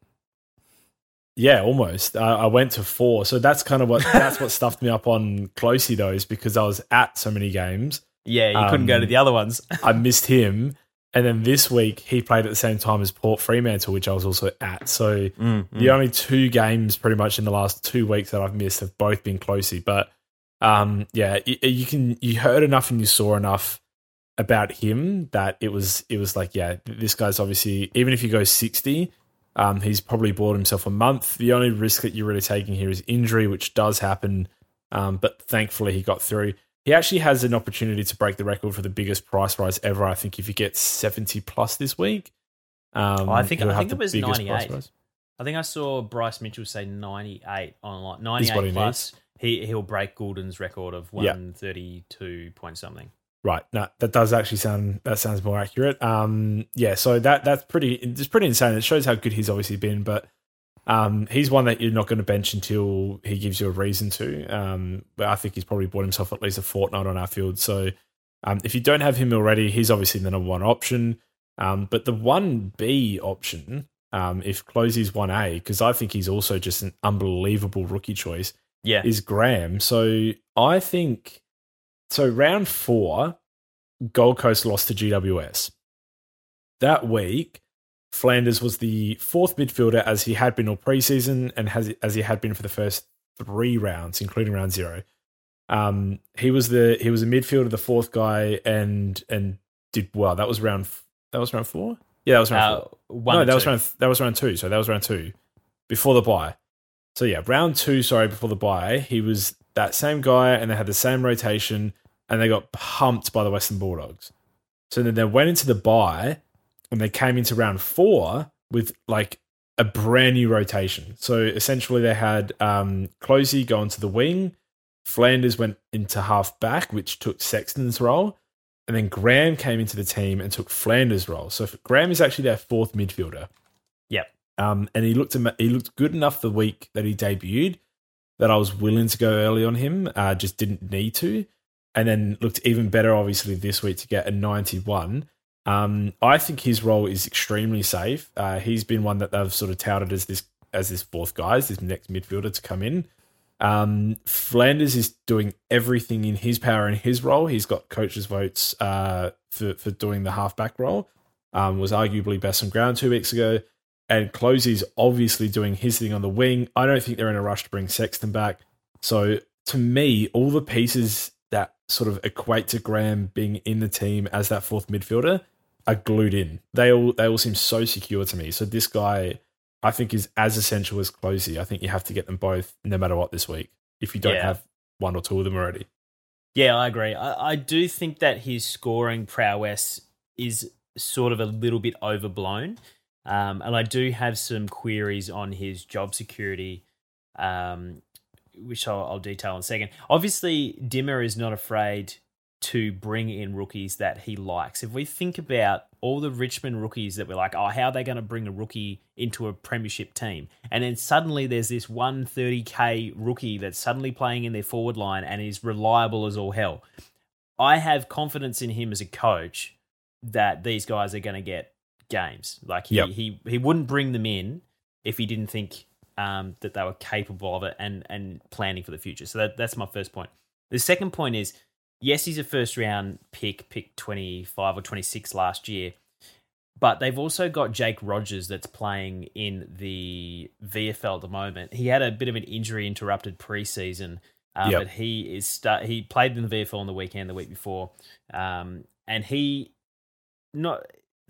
yeah, almost. I, I went to four, so that's kind of what that's what stuffed me up on Closey though, is because I was at so many games. Yeah, you couldn't um, go to the other ones. I missed him. And then this week, he played at the same time as Port Fremantle, which I was also at. So mm, the mm. only two games pretty much in the last two weeks that I've missed have both been closey. But um, yeah, you, you can you heard enough and you saw enough about him that it was it was like, yeah, this guy's obviously, even if he goes sixty, um, he's probably bought himself a month. The only risk that you're really taking here is injury, which does happen. Um, but thankfully, he got through. He actually has an opportunity to break the record for the biggest price rise ever. I think if he gets seventy plus this week, um, oh, I think I think it was ninety-eight. I think I saw Bryce Mitchell say ninety-eight online. ninety-eight he plus. He he'll break Goulden's record of one thirty-two yep. point something. Right. No, that does actually sound that sounds more accurate. Um, yeah. So that that's pretty. It's pretty insane. It shows how good he's obviously been, but. Um, he's one that you're not going to bench until he gives you a reason to. Um, but I think he's probably bought himself at least a fortnight on our field. So um, if you don't have him already, he's obviously the number one option. Um, but the one B option, um, if Closey's one A, because I think he's also just an unbelievable rookie choice, yeah. is Graham. So I think, so round four, Gold Coast lost to G W S. That week, Flanders was the fourth midfielder as he had been all preseason and has as he had been for the first three rounds, including round zero. Um, he was the he was a midfielder, the fourth guy, and and did well. That was round that was round four. Yeah, that was round uh, four. One no, that two. was round that was round two. So that was round two before the bye. So yeah, round two. Sorry, before the bye, he was that same guy, and they had the same rotation, and they got pumped by the Western Bulldogs. So then they went into the bye. And they came into round four with like a brand new rotation. So essentially they had um, Closey go into the wing. Flanders went into half back, which took Sexton's role. And then Graham came into the team and took Flanders' role. So Graham is actually their fourth midfielder. Yep. Um, and he looked he looked good enough the week that he debuted that I was willing to go early on him, uh, just didn't need to. And then looked even better, obviously, this week to get a ninety-one. Um, I think his role is extremely safe. Uh, he's been one that they've sort of touted as this as this fourth guy, as this next midfielder to come in. Um, Flanders is doing everything in his power in his role. He's got coaches' votes uh, for for doing the halfback role. Um, was arguably best on ground two weeks ago, and Closey's obviously doing his thing on the wing. I don't think they're in a rush to bring Sexton back. So to me, all the pieces that sort of equate to Graham being in the team as that fourth midfielder are glued in. They all they all seem so secure to me. So this guy, I think, is as essential as Closey. I think you have to get them both no matter what this week if you don't yeah. have one or two of them already. Yeah, I agree. I, I do think that his scoring prowess is sort of a little bit overblown. Um, and I do have some queries on his job security, um, which I'll, I'll detail in a second. Obviously, Dimmer is not afraid to bring in rookies that he likes. If we think about all the Richmond rookies that we're like, oh, how are they going to bring a rookie into a premiership team? And then suddenly there's this one thirty K rookie that's suddenly playing in their forward line and is reliable as all hell. I have confidence in him as a coach that these guys are going to get games. Like he, yep. he, he wouldn't bring them in if he didn't think um, that they were capable of it and, and planning for the future. So that, that's my first point. The second point is, yes, he's a first-round pick, pick twenty-five or twenty-six last year, but they've also got Jake Rogers that's playing in the V F L at the moment. He had a bit of an injury-interrupted preseason, um, yep. but he is start, he played in the V F L on the weekend the week before, um, and he not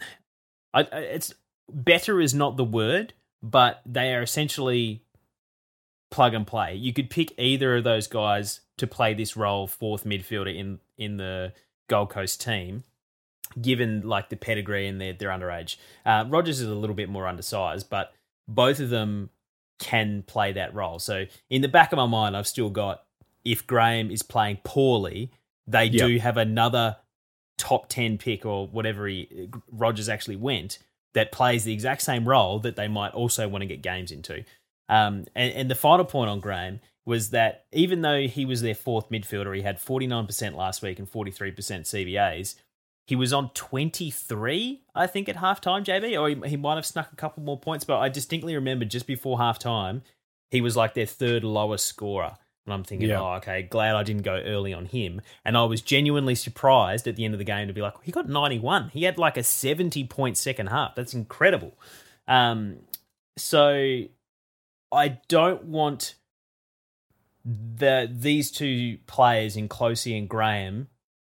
I, it's better is not the word, but they are essentially plug and play. You could pick either of those guys to play this role, fourth midfielder in in the Gold Coast team, given like the pedigree and their, their underage. Uh, Rogers is a little bit more undersized, but both of them can play that role. So in the back of my mind, I've still got, if Graham is playing poorly, they yep. do have another top ten pick or whatever he Rogers actually went that plays the exact same role that they might also want to get games into. Um, and, and the final point on Graham was that even though he was their fourth midfielder, he had forty-nine percent last week and forty-three percent C B As. He was on twenty-three, I think, at halftime, J B, or he, he might have snuck a couple more points, but I distinctly remember just before halftime, he was like their third lowest scorer. And I'm thinking, Yeah. oh, okay, glad I didn't go early on him. And I was genuinely surprised at the end of the game to be like, he got ninety-one. He had like a seventy-point second half. That's incredible. Um, so I don't want the these two players in Closey and Graham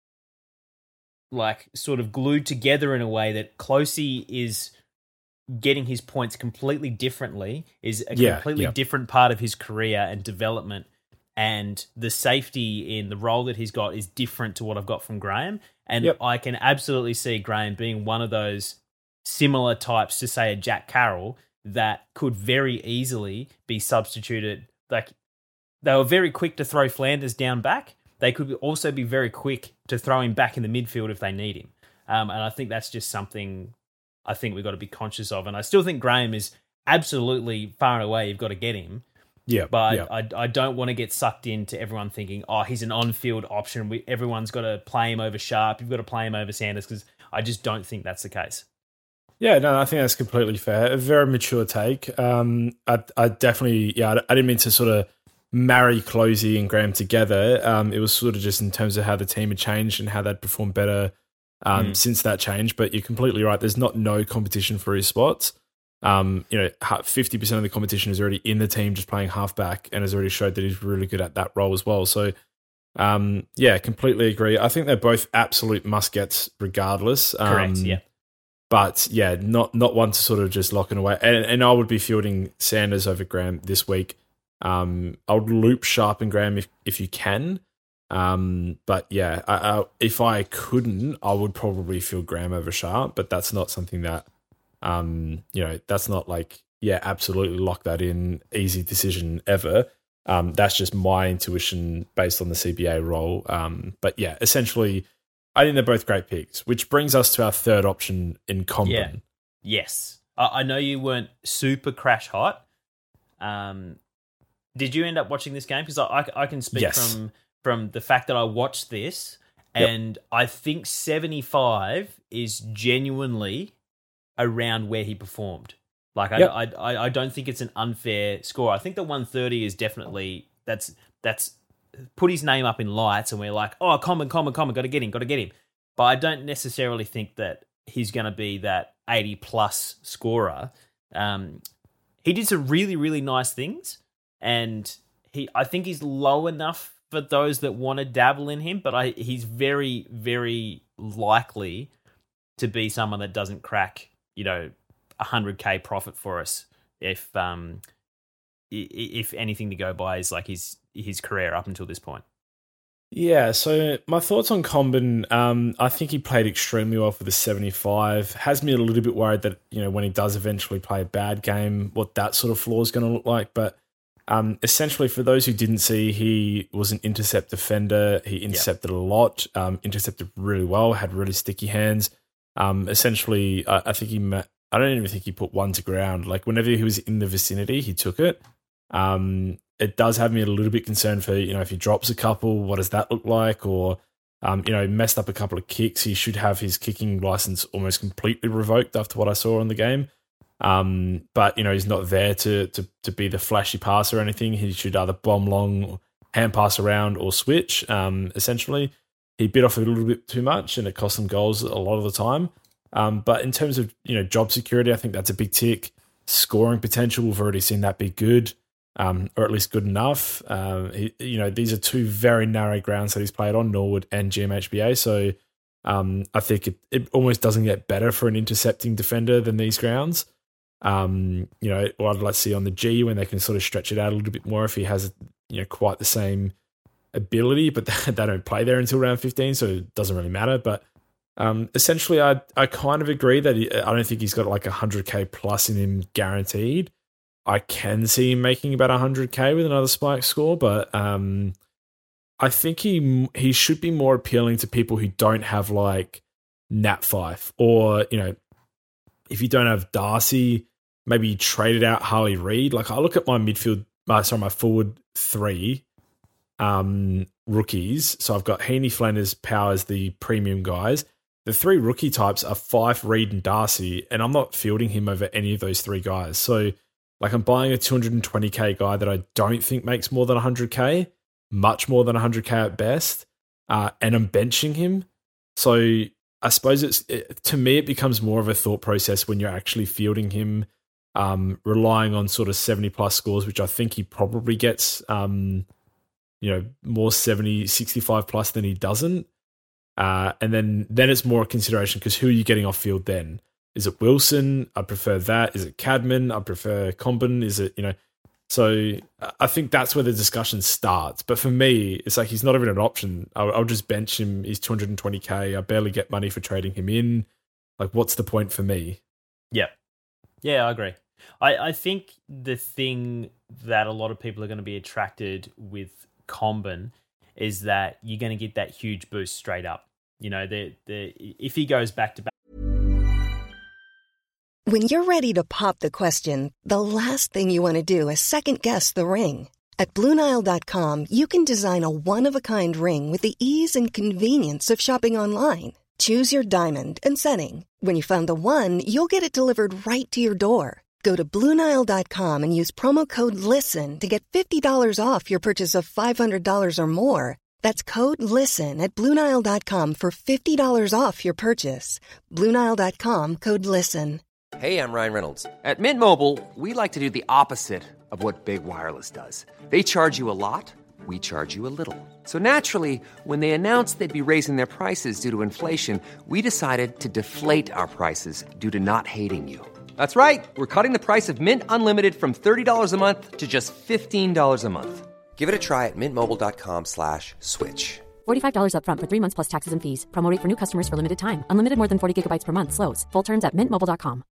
like sort of glued together in a way that Closey is getting his points completely differently, is a Yeah, completely yeah. different part of his career and development. And the safety in the role that he's got is different to what I've got from Graham. And Yep. I can absolutely see Graham being one of those similar types to, say, a Jack Carroll that could very easily be substituted. Like, they were very quick to throw Flanders down back. They could also be very quick to throw him back in the midfield if they need him. Um, and I think that's just something I think we've got to be conscious of. And I still think Graham is absolutely far and away, you've got to get him. Yeah, But yeah. I, I don't want to get sucked into everyone thinking, oh, he's an on-field option. We, everyone's got to play him over Sharp. You've got to play him over Sanders, because I just don't think that's the case. Yeah, no, I think that's completely fair. A very mature take. Um, I, I definitely, yeah, I, I didn't mean to sort of marry Closey and Graham together. Um, it was sort of just in terms of how the team had changed and how they'd performed better um, Mm. since that change. But you're completely right. There's not no competition for his spots. Um, you know, fifty percent of the competition is already in the team just playing halfback and has already showed that he's really good at that role as well. So, um, yeah, completely agree. I think they're both absolute must-gets regardless. Um, Correct, yeah. But, yeah, not not one to sort of just lock it away. And, and I would be fielding Sanders over Graham this week. Um, I would loop Sharp and Graham if, if you can. Um, but, yeah, I, I, if I couldn't, I would probably field Graham over Sharp. But that's not something that... Um, you know, that's not like, yeah, absolutely lock that in, easy decision ever. Um, that's just my intuition based on the C B A role. Um, but yeah, essentially, I think they're both great picks, which brings us to our third option in Comben. Yeah. Yes. I, I know you weren't super crash hot. Um, did you end up watching this game? Because I, I, I can speak Yes. from, from the fact that I watched this, Yep. and I think seventy-five is genuinely around where he performed. Like, I, Yep. I, I, I don't think it's an unfair score. I think the one thirty is definitely, that's that's put his name up in lights, and we're like, oh, Comben, Comben, Comben, got to get him, got to get him. But I don't necessarily think that he's going to be that eighty-plus scorer. Um, he did some really, really nice things, and he, I think he's low enough for those that want to dabble in him, but I, he's very, very likely to be someone that doesn't crack, you know, one hundred K profit for us if um i- if anything to go by is like his his career up until this point. Yeah, so my thoughts on Comben, um, I think he played extremely well for the seventy-five. Has me a little bit worried that, you know, when he does eventually play a bad game, what that sort of floor is going to look like. But um, essentially, for those who didn't see, he was an intercept defender. He intercepted a lot, um, intercepted really well, had really sticky hands. Um, essentially, I, I think he ma- I don't even think he put one to ground. Like, whenever he was in the vicinity, he took it. Um, it does have me a little bit concerned for, you know, if he drops a couple, what does that look like? Or, um, you know, messed up a couple of kicks. He should have his kicking license almost completely revoked after what I saw in the game. Um, but, you know, he's not there to, to, to be the flashy passer or anything. He should either bomb long, hand pass around, or switch, um, essentially. He bit off a little bit too much, and it cost him goals a lot of the time. Um, but in terms of, you know, job security, I think that's a big tick. Scoring potential, we've already seen that be good, um, or at least good enough. Um, he, you know, these are two very narrow grounds that he's played on, Norwood and G M H B A. So um, I think it, it almost doesn't get better for an intercepting defender than these grounds. Um, you know, what I'd like to see on the G, when they can sort of stretch it out a little bit more, if he has, you know, quite the same ability, but they don't play there until round fifteen, so it doesn't really matter. But Um, essentially, I I kind of agree that he, I don't think he's got like one hundred K plus in him guaranteed. I can see him making about one hundred K with another spike score, but um, I think he he should be more appealing to people who don't have like Nat Fyfe, or, you know, if you don't have Darcy, maybe you traded out Harley Reid. Like, I look at my midfield, uh, sorry, my forward three um, rookies. So I've got Heaney, Flanders, Powers, the premium guys. The three rookie types are Fyfe, Reid, and Darcy, and I'm not fielding him over any of those three guys. So, like, I'm buying a two hundred twenty K guy that I don't think makes more than one hundred K, much more than one hundred K at best, uh, and I'm benching him. So I suppose it's it, to me, it becomes more of a thought process when you're actually fielding him, um, relying on sort of seventy plus scores, which I think he probably gets, um, you know, more seventy, sixty-five plus than he doesn't. Uh, and then, then it's more a consideration because who are you getting off field then? Is it Wilson? I prefer that. Is it Cadman? I prefer Comben. Is it, you know, so I think that's where the discussion starts. But for me, it's like he's not even an option. I'll, I'll just bench him. He's two hundred twenty K. I barely get money for trading him in. Like, what's the point for me? Yeah. Yeah, I agree. I, I think the thing that a lot of people are going to be attracted with Comben is that you're going to get that huge boost straight up. You know, the the if he goes back to back. When you're ready to pop the question, the last thing you want to do is second guess the ring. At Blue Nile dot com, you can design a one-of-a-kind ring with the ease and convenience of shopping online. Choose your diamond and setting. When you find the one, you'll get it delivered right to your door. Go to Blue Nile dot com and use promo code LISTEN to get fifty dollars off your purchase of five hundred dollars or more. That's code LISTEN at Blue Nile dot com for fifty dollars off your purchase. Blue Nile dot com, code LISTEN. Hey, I'm Ryan Reynolds. At Mint Mobile, we like to do the opposite of what Big Wireless does. They charge you a lot, we charge you a little. So naturally, when they announced they'd be raising their prices due to inflation, we decided to deflate our prices due to not hating you. That's right. We're cutting the price of Mint Unlimited from thirty dollars a month to just fifteen dollars a month. Give it a try at mintmobile.com slash switch. forty-five dollars up front for three months plus taxes and fees. Promo rate for new customers for limited time. Unlimited more than forty gigabytes per month. Slows full terms at mint mobile dot com.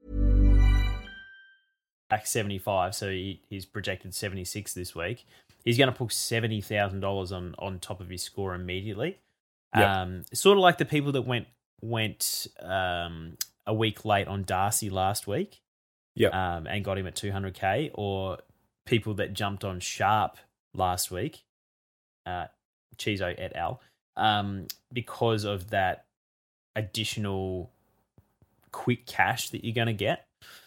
Back seventy-five, so he, he's projected seventy-six this week. He's going to put seventy thousand dollars on on top of his score immediately. Yep. Um, sort of like the people that went went um, a week late on Darcy last week, yeah, um, and got him at two hundred K, or people that jumped on Sharp last week, uh, Chizo et al, um, because of that additional quick cash that you're going to get.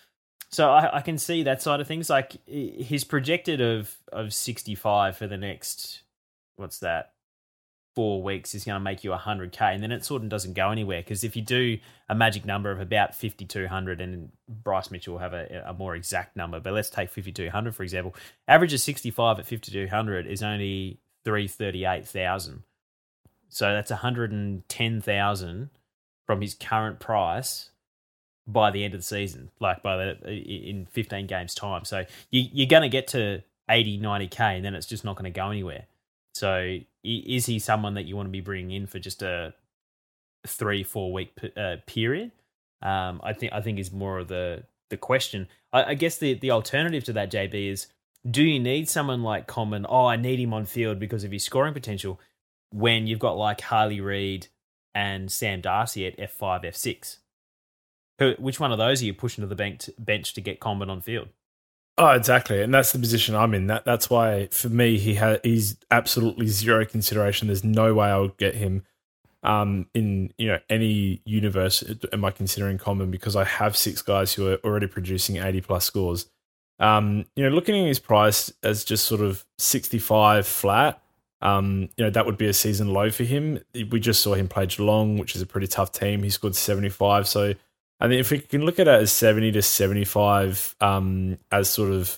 So I, I can see that side of things. Like he's projected of of sixty-five for the next, what's that, four weeks is going to make you one hundred K, and then it sort of doesn't go anywhere because if you do a magic number of about fifty-two hundred, and Bryce Mitchell will have a, a more exact number, but let's take fifty-two hundred for example. Average of sixty-five at fifty-two hundred is only three hundred thirty-eight thousand. So that's one hundred ten thousand from his current price by the end of the season, like by the in fifteen games time. So you, you're going to get to eighty, ninety K, and then it's just not going to go anywhere. So is he someone that you want to be bringing in for just a three, four week uh, period? Um, I think I think is more of the the question. I, I guess the the alternative to that, J B, is do you need someone like Comben? Oh, I need him on field because of his scoring potential. When you've got like Harley Reid and Sam Darcy at F five, F six. Who, which one of those are you pushing to the bench, bench to get Comben on field? Oh, exactly, and that's the position I'm in. That that's why for me he ha- he's absolutely zero consideration. There's no way I would get him um, in you know any universe. Am I considering Comben because I have six guys who are already producing eighty plus scores. Um, you know, looking at his price as just sort of sixty-five flat. Um, you know, that would be a season low for him. We just saw him play Geelong, which is a pretty tough team. He scored seventy-five, so. I think if we can look at it as seventy to seventy-five, um, as sort of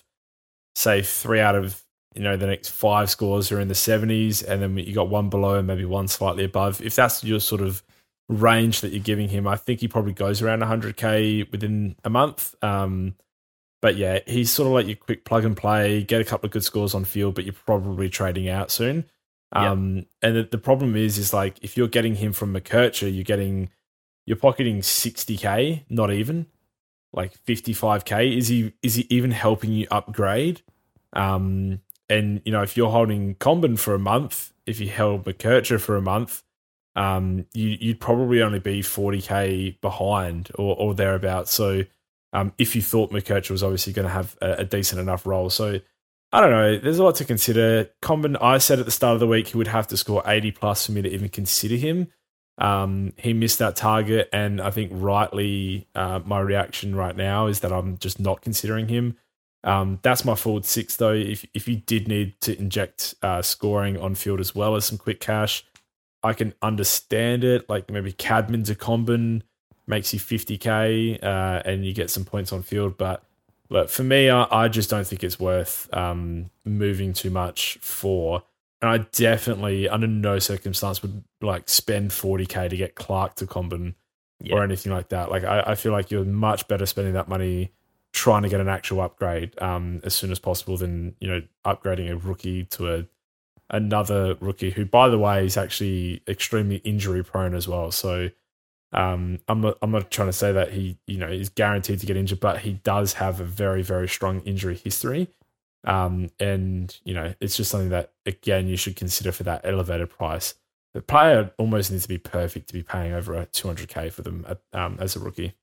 say three out of you know the next five scores are in the seventies, and then you got one below and maybe one slightly above. If that's your sort of range that you're giving him, I think he probably goes around one hundred K within a month. Um, but yeah, he's sort of like your quick plug and play, get a couple of good scores on field, but you're probably trading out soon. Um, yep. And the, the problem is, is like if you're getting him from McKercher, you're getting You're pocketing sixty K, not even, like fifty-five K. Is he is he even helping you upgrade? Um, and, you know, if you're holding Comben for a month, if you held McKercher for a month, um, you, you'd probably only be forty K behind or, or thereabouts. So um, if you thought McKercher was obviously going to have a, a decent enough role. So I don't know. There's a lot to consider. Comben, I said at the start of the week he would have to score eighty plus for me to even consider him. Um, he missed that target, and I think rightly uh, my reaction right now is that I'm just not considering him. Um, that's my forward six, though. If if you did need to inject uh, scoring on field as well as some quick cash, I can understand it. Like maybe Cadman to Comben makes you fifty K uh, and you get some points on field. But look, for me, I, I just don't think it's worth um, moving too much for. And I definitely, under no circumstance, would like spend forty K to get Clark to Comben yeah. or anything like that. Like I, I feel like you're much better spending that money trying to get an actual upgrade um, as soon as possible than, you know, upgrading a rookie to a another rookie who, by the way, is actually extremely injury prone as well. So um, I'm not I'm not trying to say that he, you know, is guaranteed to get injured, but he does have a very, very strong injury history. Um, and, you know, it's just something that, again, you should consider for that elevated price. The player almost needs to be perfect to be paying over a two hundred K for them um, as a rookie.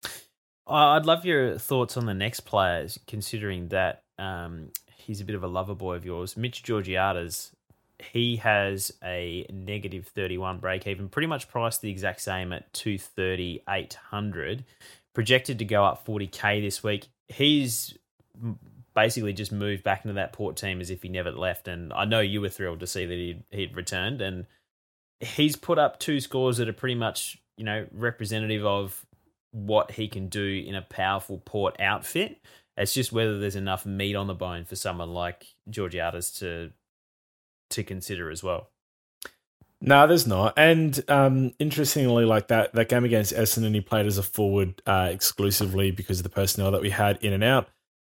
I'd love your thoughts on the next players, considering that um, he's a bit of a lover boy of yours. Mitch Georgiades, he has a negative thirty-one break even, pretty much priced the exact same at two thirty, eight hundred, projected to go up forty K this week. He's basically just moved back into that Port team as if he never left, and I know you were thrilled to see that he'd, he'd returned, and he's put up two scores that are pretty much, you know, representative of what he can do in a powerful Port outfit. It's just whether there's enough meat on the bone for someone like Georgiades to to consider as well. No, there's not. And um, interestingly, like that that game against Essendon, he played as a forward uh, exclusively because of the personnel that we had in and out.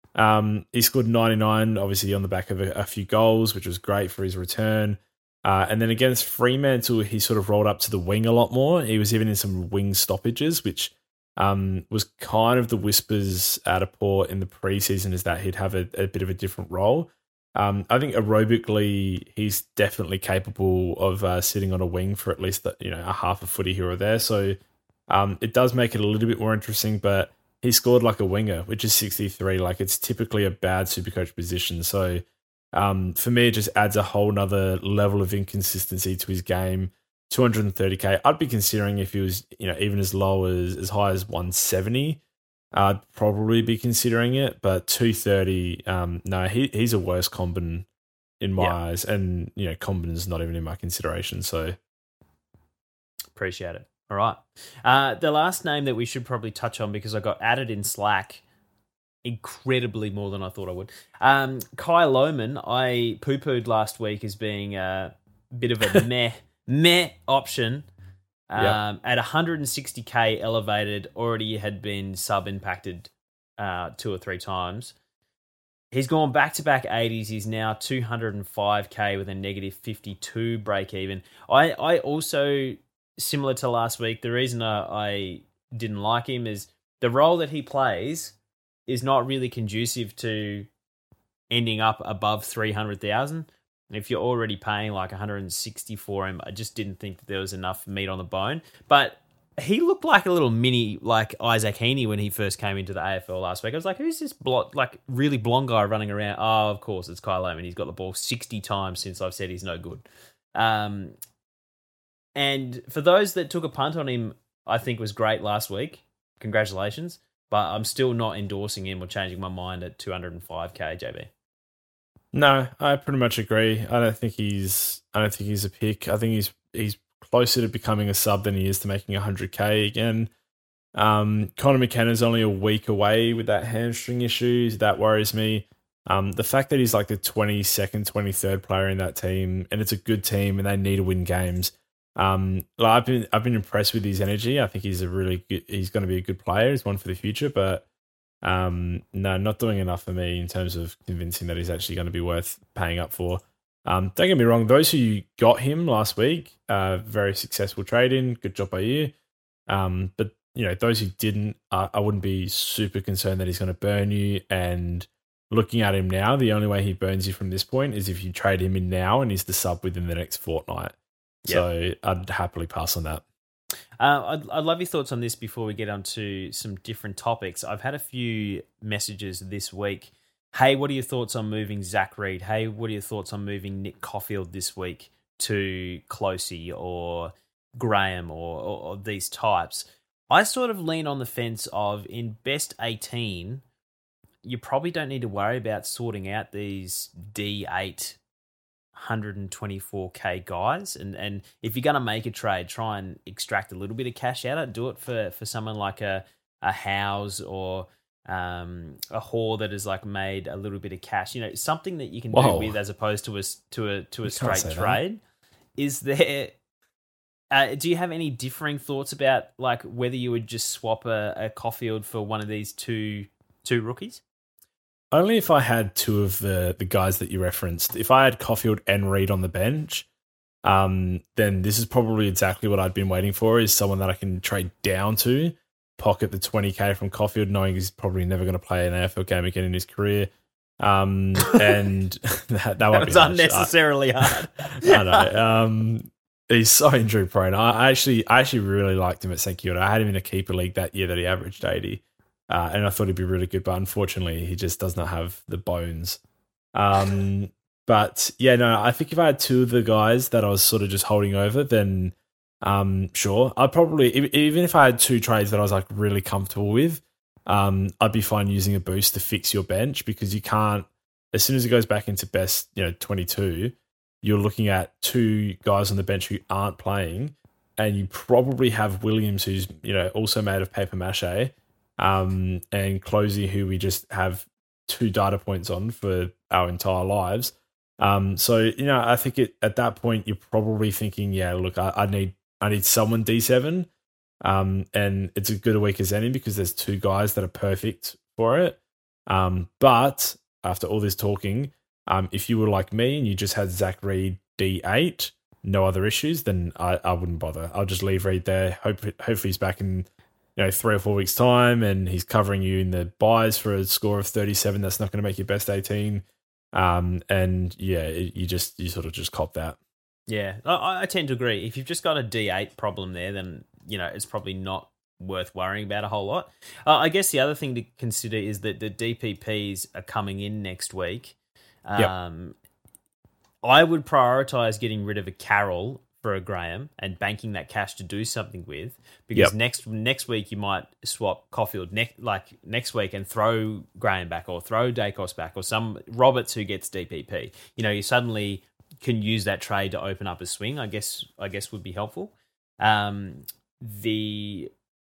Um, he scored ninety-nine, obviously on the back of a, a few goals, which was great for his return. Uh, and then against Fremantle, he sort of rolled up to the wing a lot more. He was even in some wing stoppages, which um, was kind of the whispers out of Port in the preseason, is that he'd have a, a bit of a different role. Um, I think aerobically, he's definitely capable of uh, sitting on a wing for at least the, you know a half a footy here or there. So um, it does make it a little bit more interesting. But he scored like a winger, which is sixty-three. Like it's typically a bad Supercoach position. So um, for me, it just adds a whole nother level of inconsistency to his game. two hundred thirty K. I'd be considering if he was, you know, even as low as as high as one seventy. I'd probably be considering it, but two thirty, um, no, he he's a worse Comben in my yeah. eyes, and you know, Comben is not even in my consideration. So appreciate it. All right, uh, the last name that we should probably touch on, because I got added in Slack incredibly more than I thought I would. Um, Kai Lohmann, I poo pooed last week as being a bit of a meh meh option. Um, yep. At one hundred sixty K elevated, already had been sub-impacted uh, two or three times. He's gone back-to-back eighties. He's now two hundred five K with a negative fifty-two break-even. I, I also, similar to last week, the reason I, I didn't like him is the role that he plays is not really conducive to ending up above three hundred thousand. If you're already paying like one hundred sixty for him, I just didn't think that there was enough meat on the bone. But he looked like a little mini, like Isaac Heaney when he first came into the A F L last week. I was like, who's this blonde, like really blonde guy running around? Oh, of course, it's Kai Lohmann. He's got the ball sixty times since I've said he's no good. Um, and for those that took a punt on him, I think was great last week. Congratulations. But I'm still not endorsing him or changing my mind at two hundred five K, J B. No, I pretty much agree. I don't think he's. I don't think he's a pick. I think he's he's closer to becoming a sub than he is to making one hundred K again. Um, Connor McKenna's only a week away with that hamstring issue. That worries me. Um, the fact that he's like the twenty-second, twenty-third player in that team, and it's a good team, and they need to win games. Um, like I've been I've been impressed with his energy. I think he's a really good. He's going to be a good player. He's one for the future, but. Um, no, not doing enough for me in terms of convincing that he's actually going to be worth paying up for. Um, don't get me wrong, those who got him last week, uh, very successful trade-in, good job by you. Um, but, you know, those who didn't, uh, I wouldn't be super concerned that he's going to burn you. And looking at him now, the only way he burns you from this point is if you trade him in now and he's the sub within the next fortnight. Yep. So I'd happily pass on that. Uh, I'd, I'd love your thoughts on this before we get on to some different topics. I've had a few messages this week. Hey, what are your thoughts on moving Zach Reed? Hey, what are your thoughts on moving Nick Caulfield this week to Closey or Graham or, or, or these types? I sort of lean on the fence of in best eighteen, you probably don't need to worry about sorting out these D eight one twenty-four K guys. And and if you're going to make a trade, try and extract a little bit of cash out of it. Do it for, for someone like a, a Howes or um, a Hoare that has like made a little bit of cash. You know, something that you can Whoa. do with as opposed to a, to a, to a You can't straight say trade. that. Is there... Uh, do you have any differing thoughts about like whether you would just swap a, a Caulfield for one of these two two rookies? Only if I had two of the, the guys that you referenced. If I had Caulfield and Reed on the bench, um, then this is probably exactly what I'd been waiting for, is someone that I can trade down to, pocket the twenty K from Caulfield, knowing he's probably never going to play an A F L game again in his career. Um, and that, that, that was unnecessarily hard. I know. Um, he's so injury prone. I, I actually I actually really liked him at St Kilda. I had him in a keeper league that year that he averaged eighty. Uh, and I thought he'd be really good, but unfortunately, he just does not have the bones. Um, but yeah, no, I think if I had two of the guys that I was sort of just holding over, then um, sure, I'd probably, even if I had two trades that I was like really comfortable with, um, I'd be fine using a boost to fix your bench, because you can't, as soon as it goes back into best, you know, twenty-two, you're looking at two guys on the bench who aren't playing, and you probably have Williams, who's, you know, also made of paper mache. Um, and Closey, who we just have two data points on for our entire lives. Um, so, you know, I think it, at that point, you're probably thinking, yeah, look, I, I need I need someone D seven. Um, and it's as good a week as any, because there's two guys that are perfect for it. Um, but after all this talking, um, if you were like me and you just had Zach Reed D eight, no other issues, then I, I wouldn't bother. I'll just leave Reed there. Hope hopefully he's back in, you know, three or four weeks' time, and he's covering you in the buys for a score of thirty-seven. That's not going to make your best eighteen. Um, and yeah, you just you sort of just cop that. Yeah, I, I tend to agree. If you've just got a D eight problem there, then you know it's probably not worth worrying about a whole lot. Uh, I guess the other thing to consider is that the D P Ps are coming in next week. Um, yep. I would prioritise getting rid of a Carroll for a Graham and banking that cash to do something with, because yep. next next week you might swap Caulfield ne- like next week and throw Graham back, or throw Dacos back, or some Roberts who gets D P P. You know, you suddenly can use that trade to open up a swing. I guess I guess would be helpful. Um, the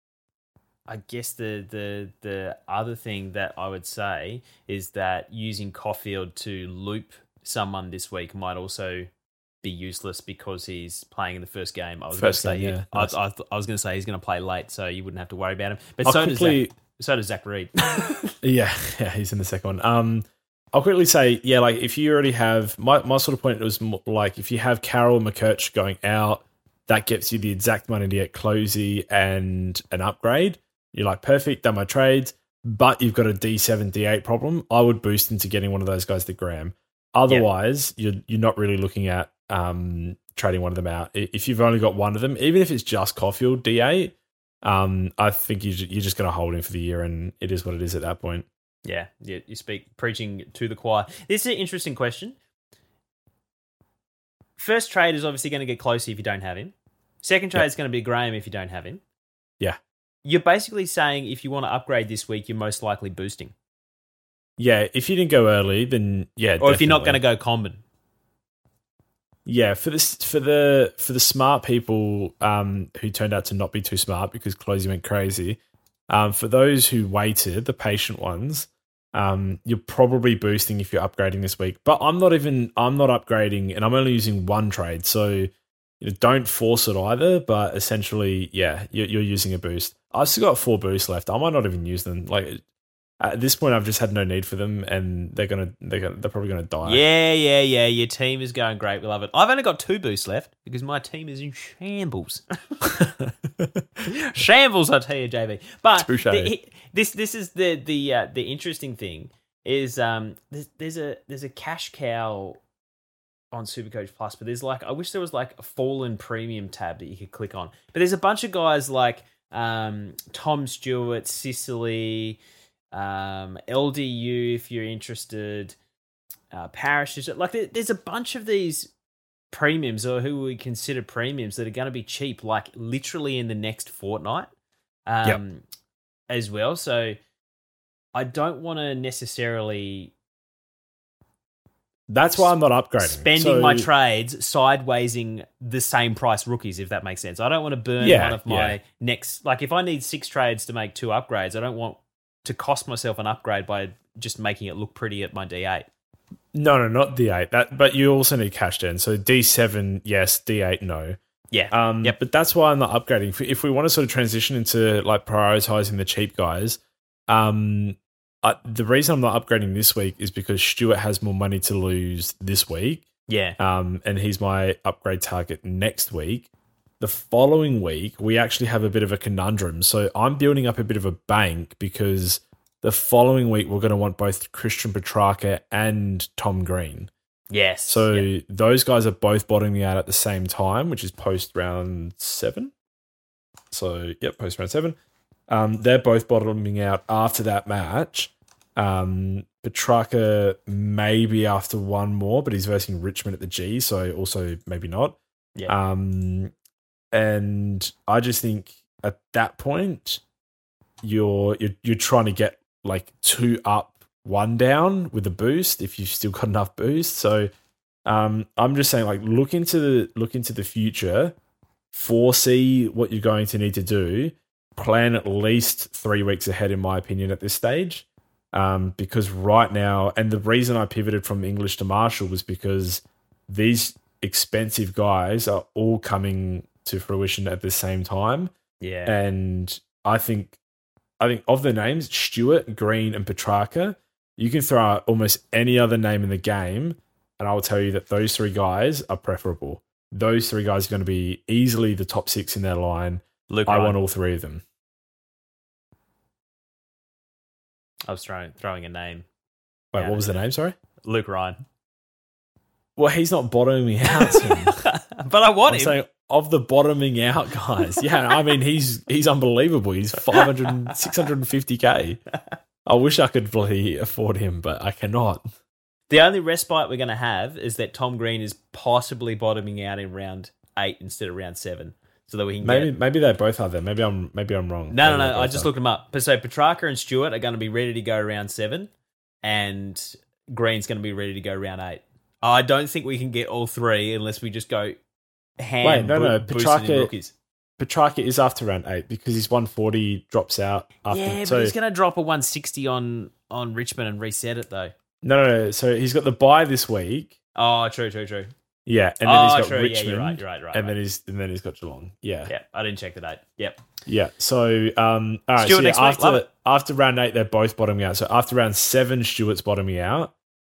I guess the the the other thing that I would say is that using Caulfield to loop someone this week might also be useless, because he's playing in the first game. I was first going to say, game, yeah, I, nice. I, I, I was going to say he's going to play late, so you wouldn't have to worry about him. But I'll so quickly, does Zach, so does Zach Reed. yeah, yeah, he's in the second one. Um, I'll quickly say, yeah, like if you already have my my sort of point was more like if you have Carroll McKerch going out, that gets you the exact money to get Closey and an upgrade. You're like, perfect, done my trades, but you've got a D seven, D eight problem. I would boost into getting one of those guys to Graham. Otherwise, yeah. you're you're not really looking at um, trading one of them out. If you've only got one of them, even if it's just Caulfield D eight, um, I think you, you're just going to hold him for the year, and it is what it is at that point. Yeah, you, you speak preaching to the choir. This is an interesting question. First trade is obviously going to get Closey if you don't have him. Second trade yep. is going to be Graham if you don't have him. Yeah. You're basically saying if you want to upgrade this week, you're most likely boosting. Yeah, if you didn't go early, then yeah. Or definitely. if you're not going to go combin. Yeah, for this for the for the smart people um, who turned out to not be too smart because Closey went crazy. Um, for those who waited, the patient ones, um, you're probably boosting if you're upgrading this week. But I'm not even I'm not upgrading, and I'm only using one trade, so you know, don't force it either. But essentially, yeah, you're, you're using a boost. I've still got four boosts left. I might not even use them. Like at this point, I've just had no need for them, and they're gonna they're gonna, they're probably gonna die. Yeah, yeah, yeah. Your team is going great. We love it. I've only got two boosts left because my team is in shambles. Shambles, I tell you, J B. But the, this this is the the uh, the interesting thing is um there's, there's a there's a cash cow on Supercoach Plus, but there's like I wish there was like a fallen premium tab that you could click on. But there's a bunch of guys like um Tom Stewart, Sicily. Um, L D U if you're interested, uh, Parish. Like there, there's a bunch of these premiums, or who we consider premiums, that are going to be cheap, like literally in the next fortnight, um, yep. as well. So I don't want to necessarily. That's why I'm not upgrading. Spending so, my trades sidewaysing the same price rookies, if that makes sense. I don't want to burn yeah, one of my yeah. next. Like, if I need six trades to make two upgrades, I don't want to cost myself an upgrade by just making it look pretty at my D eight. No, no, not D eight. That, but you also need cash in. So D seven, yes. D eight, no. Yeah. Um, yep. But that's why I'm not upgrading. If we, if we want to sort of transition into like prioritizing the cheap guys, um. Uh, the reason I'm not upgrading this week is because Stewart has more money to lose this week. Yeah. Um, and he's my upgrade target next week. The following week, we actually have a bit of a conundrum. So I'm building up a bit of a bank because the following week, we're going to want both Christian Petrarca and Tom Green. Yes. So yep. those guys are both bottoming out at the same time, which is post round seven. So, yep, post round seven. Um, they're both bottoming out after that match. Um, Petrarca maybe after one more, but he's versing Richmond at the G, so also maybe not. Yeah. Um, and I just think at that point, you're you're you're trying to get like two up, one down with a boost if you've still got enough boost. So um, I'm just saying, like, look into the look into the future, foresee what you're going to need to do. Plan at least three weeks ahead, in my opinion, at this stage. Um, because right now, and the reason I pivoted from English to Marshall was because these expensive guys are all coming to fruition at the same time. Yeah. And I think, I think of the names, Stewart, Green, and Petrarca, you can throw out almost any other name in the game, and I will tell you that those three guys are preferable. Those three guys are going to be easily the top six in their line. Luke I Ryan. want all three of them. I was throwing throwing a name. Wait, what was the name? Sorry, Luke Ryan. Well, he's not bottoming out, Tim. But I want I'm him. saying of the bottoming out guys. Yeah, I mean he's he's unbelievable. He's five hundred, six hundred fifty K. I wish I could bloody afford him, but I cannot. The only respite we're going to have is that Tom Green is possibly bottoming out in round eight instead of round seven. So that we can maybe get... maybe they both are there. Maybe I'm maybe I'm wrong. No, maybe no, no. I just are. looked them up. So Petrarca and Stewart are going to be ready to go round seven, and Green's going to be ready to go round eight. I don't think we can get all three unless we just go ham. Wait, no, no. bo- Petrarca, rookies. Petrarca is after round eight because his one forty drops out after. Yeah, so, but he's going to drop a one sixty on on Richmond and reset it though. No, no, no. So he's got the bye this week. Oh, true, true, true. Yeah, and then oh, he's got true. Richmond. Yeah, you're right, you're right, you're right. and right. then he's and then he's got Geelong. Yeah, yeah. I didn't check the date. Yep. Yeah. So, um, all right. Stewart so yeah, next week. after Love it. after round eight, they're both bottoming out. So after round seven, Stewart's bottoming out.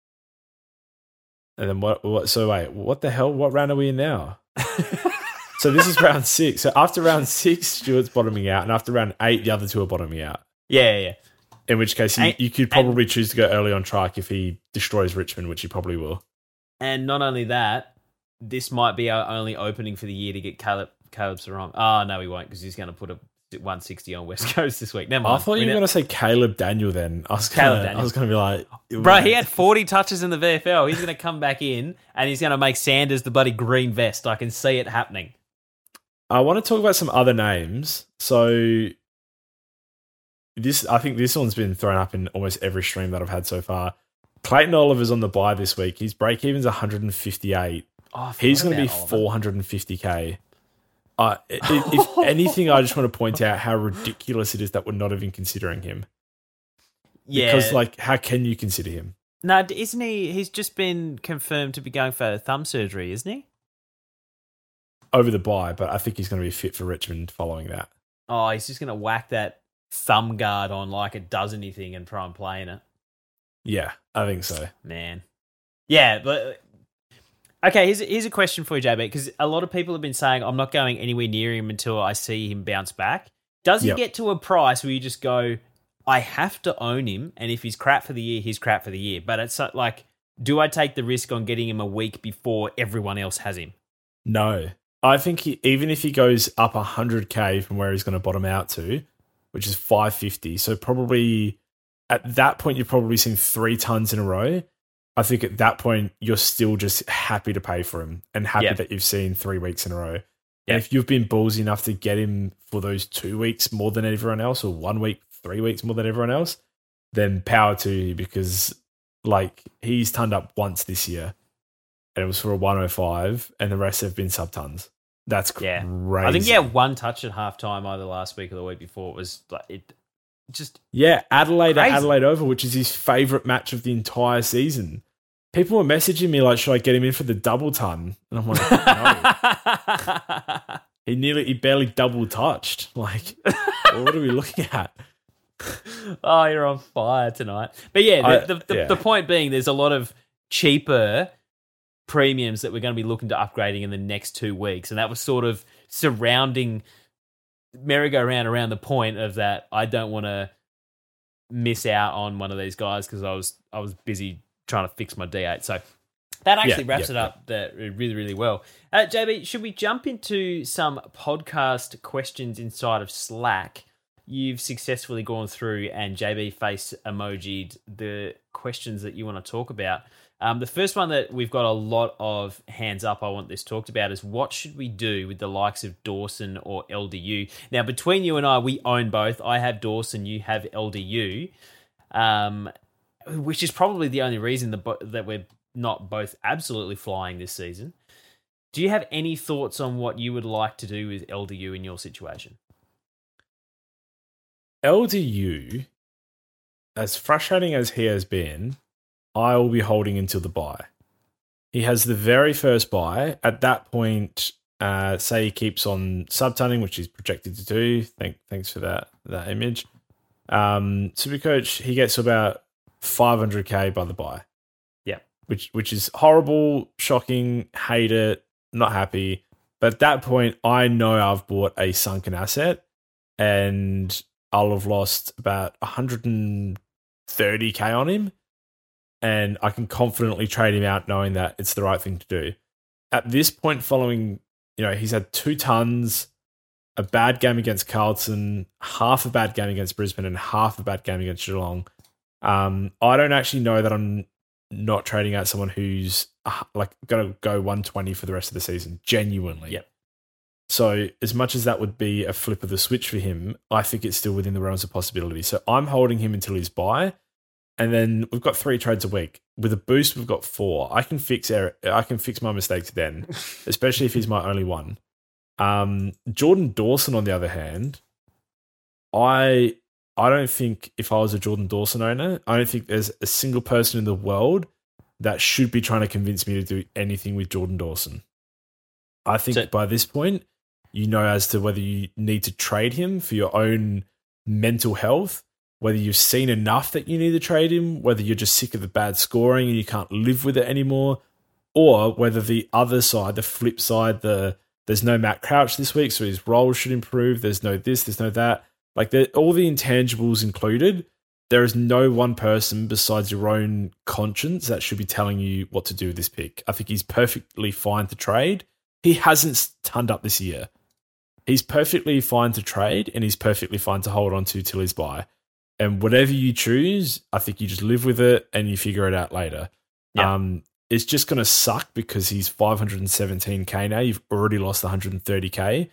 And then what? What? So wait, what the hell? What round are we in now? So this is round six. So after round six, Stewart's bottoming out, and after round eight, the other two are bottoming out. Yeah, yeah. yeah. In which case, you, And- you could probably choose to go early on track if he destroys Richmond, which he probably will. And not only that, this might be our only opening for the year to get Caleb Caleb Sarong. Oh, no, he won't because he's going to put a one sixty on West Coast this week. Never mind. I thought you We were ne- going to say Caleb Daniel then. I was Caleb gonna, Daniel. I was going to be like... Bro, he had forty touches in the V F L. He's going to come back in and he's going to make Sanders the bloody green vest. I can see it happening. I want to talk about some other names. So... This, I think this one's been thrown up in almost every stream that I've had so far. Clayton Oliver's on the bye this week. His break even's one hundred fifty-eight. Oh, He's going to be about Oliver. four hundred fifty K. Uh, if, if anything, I just want to point out how ridiculous it is that we're not even considering him. Yeah. Because, like, how can you consider him? No, isn't he? He's just been confirmed to be going for thumb surgery, isn't he? Over the bye, but I think he's going to be fit for Richmond following that. Oh, he's just going to whack that thumb guard on like it does anything and try and play in it. Yeah, I think so. Man. Yeah, but... Okay, here's, here's a question for you, J B, because a lot of people have been saying, I'm not going anywhere near him until I see him bounce back. Does he Yep. get to a price where you just go, I have to own him, and if he's crap for the year, he's crap for the year. But it's like, do I take the risk on getting him a week before everyone else has him? No. I think he, even if he goes up one hundred K from where he's going to bottom out to, which is five fifty, so probably at that point you've probably seen three tons in a row. I think at that point you're still just happy to pay for him and happy Yeah. that you've seen three weeks in a row. Yeah. And if you've been ballsy enough to get him for those two weeks more than everyone else, or one week, three weeks more than everyone else, then power to you because, like, he's turned up once this year and it was for a one oh five and the rest have been sub-tons. That's crazy. Yeah. I think he had one touch at halftime either last week or the week before. It was like, it just. Yeah, Adelaide crazy. at Adelaide Oval, which is his favourite match of the entire season. People were messaging me like, should I get him in for the double ton? And I'm like, no. he nearly, he barely double touched. Like, what are we looking at? Oh, you're on fire tonight. But yeah, the, I, the, the, yeah. the point being, there's a lot of cheaper premiums that we're going to be looking to upgrading in the next two weeks. And that was sort of surrounding merry-go-round around the point of that I don't want to miss out on one of these guys because I was I was busy trying to fix my D eight. So that actually yeah, wraps yeah, it up yeah. that really, really well. Uh, J B, should we jump into some podcast questions inside of Slack? You've successfully gone through and J B face emoji'd the questions that you want to talk about. Um, the first one that we've got a lot of hands up I want this talked about is what should we do with the likes of Dawson or L D U? Now, between you and I, we own both. I have Dawson, you have L D U, um, which is probably the only reason that, that we're not both absolutely flying this season. Do you have any thoughts on what you would like to do with L D U in your situation? L D U, as frustrating as he has been, I will be holding until the bye. He has the very first bye. At that point, uh, say he keeps on subtunning, which he's projected to do. Thank, thanks for that that image. Um, Supercoach, he gets to about five hundred K by the bye. Yeah. Which which is horrible, shocking, hate it, not happy. But at that point, I know I've bought a sunken asset and I'll have lost about one hundred thirty K on him. And I can confidently trade him out knowing that it's the right thing to do. At this point, following, you know, he's had two tons, a bad game against Carlton, half a bad game against Brisbane, and half a bad game against Geelong. Um, I don't actually know that I'm not trading out someone who's uh, like going to go one twenty for the rest of the season, genuinely. Yep. So as much as that would be a flip of the switch for him, I think it's still within the realms of possibility. So I'm holding him until he's bye. And then we've got three trades a week. With a boost, we've got four. I can fix er- I can fix my mistakes then, especially if he's my only one. Um, Jordan Dawson, on the other hand, I I don't think if I was a Jordan Dawson owner, I don't think there's a single person in the world that should be trying to convince me to do anything with Jordan Dawson. I think so, by this point, you know as to whether you need to trade him for your own mental health, whether you've seen enough that you need to trade him, whether you're just sick of the bad scoring and you can't live with it anymore, or whether the other side, the flip side, the there's no Matt Crouch this week, so his role should improve. There's no this, there's no that. Like all the intangibles included, there is no one person besides your own conscience that should be telling you what to do with this pick. I think he's perfectly fine to trade. He hasn't turned up this year. He's perfectly fine to trade and he's perfectly fine to hold on to till he's bye. And whatever you choose, I think you just live with it and you figure it out later. Yeah. Um, it's just going to suck because he's five hundred seventeen K now. You've already lost one hundred thirty K.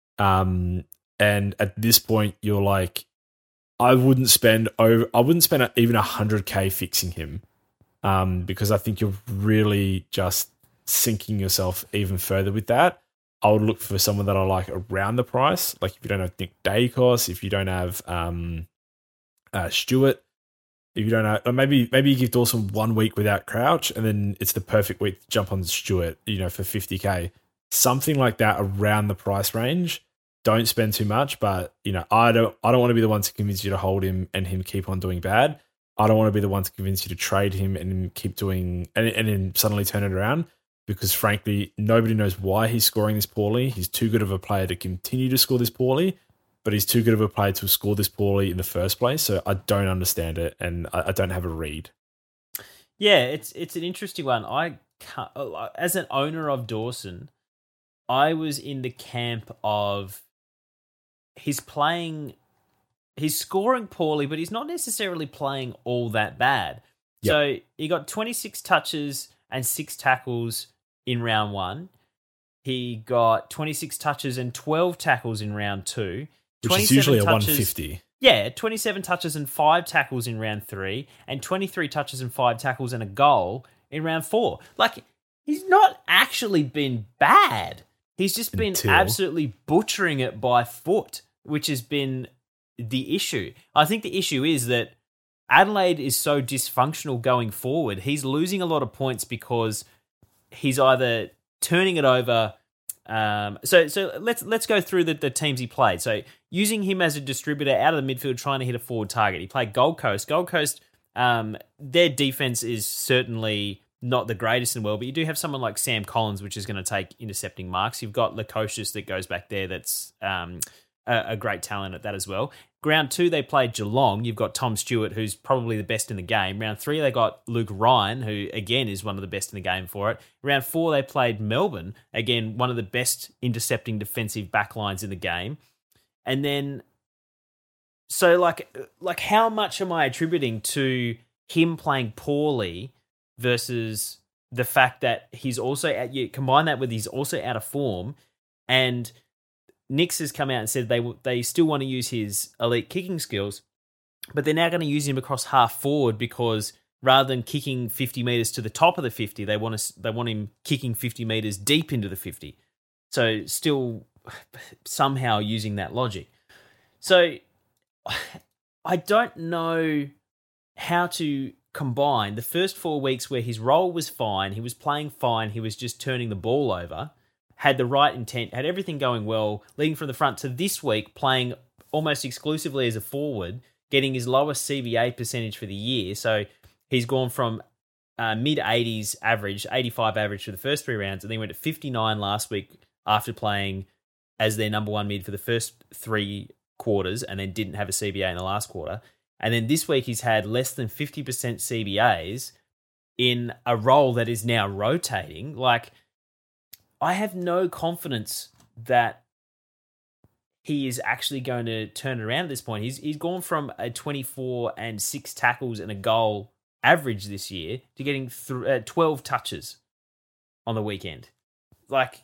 Um, and at this point, you're like, I wouldn't spend over. I wouldn't spend even one hundred K fixing him, um, because I think you're really just sinking yourself even further with that. I would look for someone that I like around the price. Like if you don't have Nick Dacos, if you don't have um. Uh, Stewart, if you don't know, or maybe maybe you give Dawson one week without Crouch, and then it's the perfect week to jump on Stewart, you know, for fifty K, something like that around the price range. Don't spend too much, but you know, I don't I don't want to be the one to convince you to hold him and him keep on doing bad. I don't want to be the one to convince you to trade him and keep doing and and then suddenly turn it around. Because frankly, nobody knows why he's scoring this poorly. He's too good of a player to continue to score this poorly. But he's too good of a player to score this poorly in the first place, so I don't understand it, and I, I don't have a read. Yeah, it's it's an interesting one. I can't, as an owner of Dawson, I was in the camp of he's playing, he's scoring poorly, but he's not necessarily playing all that bad. Yep. So he got twenty-six touches and six tackles in round one. He got twenty-six touches and twelve tackles in round two. Which is usually a touches, one fifty. Yeah, twenty-seven touches and five tackles in round three, and twenty-three touches and five tackles and a goal in round four. Like, he's not actually been bad. He's just been Until. absolutely butchering it by foot, which has been the issue. I think the issue is that Adelaide is so dysfunctional going forward. He's losing a lot of points because he's either turning it over. Um, so so let's let's go through the, the teams he played. So using him as a distributor out of the midfield, trying to hit a forward target. He played Gold Coast. Gold Coast, um, their defense is certainly not the greatest in the world, but you do have someone like Sam Collins, which is going to take intercepting marks. You've got Lukosius that goes back there. That's um, a, a great talent at that as well. Round two, they played Geelong. You've got Tom Stewart, who's probably the best in the game. Round three, they got Luke Ryan, who, again, is one of the best in the game for it. Round four, they played Melbourne. Again, one of the best intercepting defensive backlines in the game. And then, so, like, like how much am I attributing to him playing poorly versus the fact that he's also, at, you combine that with he's also out of form, and Nix has come out and said they they still want to use his elite kicking skills, but they're now going to use him across half forward because rather than kicking fifty metres to the top of the fifty, they want to, they want him kicking fifty metres deep into the fifty. So still somehow using that logic. So I don't know how to combine the first four weeks where his role was fine, he was playing fine, he was just turning the ball over, had the right intent, had everything going well, leading from the front, to this week playing almost exclusively as a forward, getting his lowest C B A percentage for the year. So he's gone from uh, mid-eighties average, eighty-five average for the first three rounds, and then went to fifty-nine last week after playing as their number one mid for the first three quarters and then didn't have a C B A in the last quarter. And then this week he's had less than fifty percent C B As in a role that is now rotating. Like, I have no confidence that he is actually going to turn it around at this point. He's he's gone from a twenty-four and six tackles and a goal average this year to getting th- uh, twelve touches on the weekend. Like,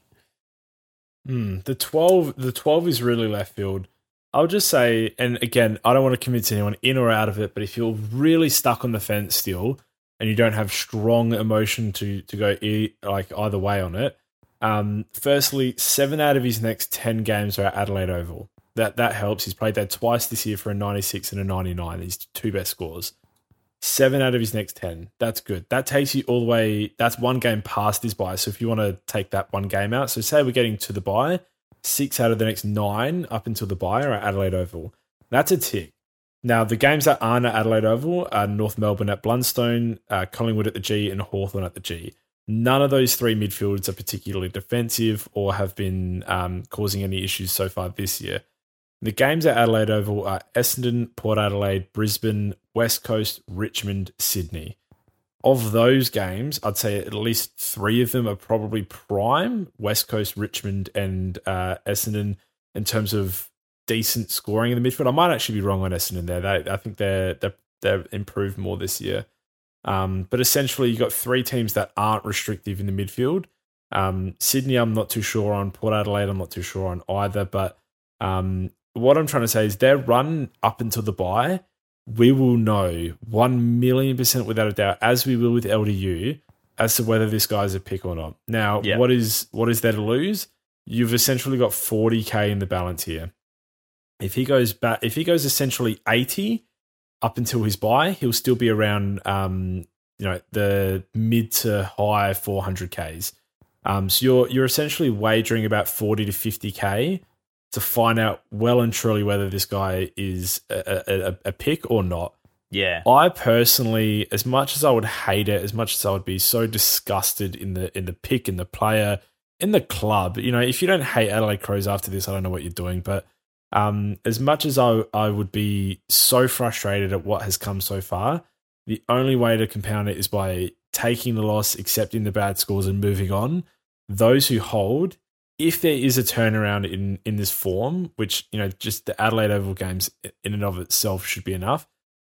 mm, the twelve, the twelve is really left field. I'll just say, and again, I don't want to convince anyone in or out of it, but if you're really stuck on the fence still and you don't have strong emotion to to go e- like either way on it, um, firstly, seven out of his next ten games are at Adelaide Oval. That that helps. He's played there twice this year for a ninety-six and a ninety-nine. His two best scores. Seven out of his next ten. That's good. That takes you all the way. That's one game past his bye. So if you want to take that one game out, so say we're getting to the bye, six out of the next nine up until the bye are at Adelaide Oval. That's a tick. Now, the games that aren't at Adelaide Oval are North Melbourne at Blundstone, uh, Collingwood at the G, and Hawthorn at the G. None of those three midfielders are particularly defensive or have been um, causing any issues so far this year. The games at Adelaide Oval are Essendon, Port Adelaide, Brisbane, West Coast, Richmond, Sydney. Of those games, I'd say at least three of them are probably prime, West Coast, Richmond, and uh, Essendon, in terms of decent scoring in the midfield. I might actually be wrong on Essendon there. They, I think they're, they're, they've improved more this year. Um, but essentially, you've got three teams that aren't restrictive in the midfield. Um, Sydney, I'm not too sure on. Port Adelaide, I'm not too sure on either. But um, what I'm trying to say is their run up until the bye, we will know one million percent without a doubt, as we will with L D U, as to whether this guy's a pick or not. Now, yeah. what is what is there to lose? You've essentially got forty K in the balance here. If he goes back, if he goes essentially eighty up until his bye, he'll still be around, um, you know, the mid to high four hundred Ks. Um, so you're you're essentially wagering about forty to fifty K to find out well and truly whether this guy is a, a, a pick or not. Yeah. I personally, as much as I would hate it, as much as I would be so disgusted in the in the pick, in the player, in the club, you know, if you don't hate Adelaide Crows after this, I don't know what you're doing. But um, as much as I, I would be so frustrated at what has come so far, the only way to compound it is by taking the loss, accepting the bad scores and moving on. Those who hold, if there is a turnaround in, in this form, which, you know, just the Adelaide Oval games in and of itself should be enough,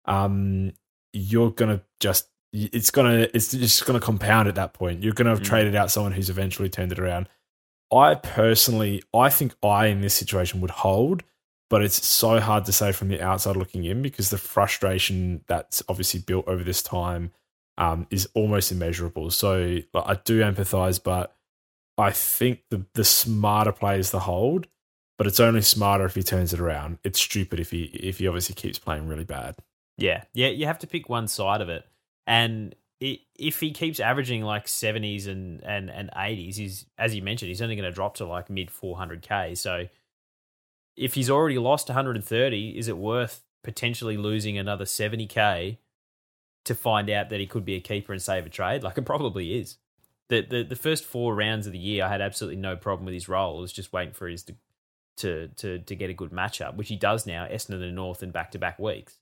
um, you're going to just, it's going to, it's just going to compound at that point. You're going to have mm. traded out someone who's eventually turned it around. I personally, I think I, in this situation, would hold but it's so hard to say from the outside looking in because the frustration that's obviously built over this time um, is almost immeasurable. So like, I do empathise, but I think the the smarter play is the hold, but it's only smarter if he turns it around. It's stupid if he if he obviously keeps playing really bad. Yeah, yeah, you have to pick one side of it, and it, if he keeps averaging like seventies and and and eighties, he's as you mentioned, he's only going to drop to like mid four hundred K. So if he's already lost one hundred thirty, is it worth potentially losing another seventy K to find out that he could be a keeper and save a trade? Like it probably is. The, the the first four rounds of the year, I had absolutely no problem with his role. I was just waiting for his to to to, to get a good matchup, which he does now. Essendon and North in back to back weeks.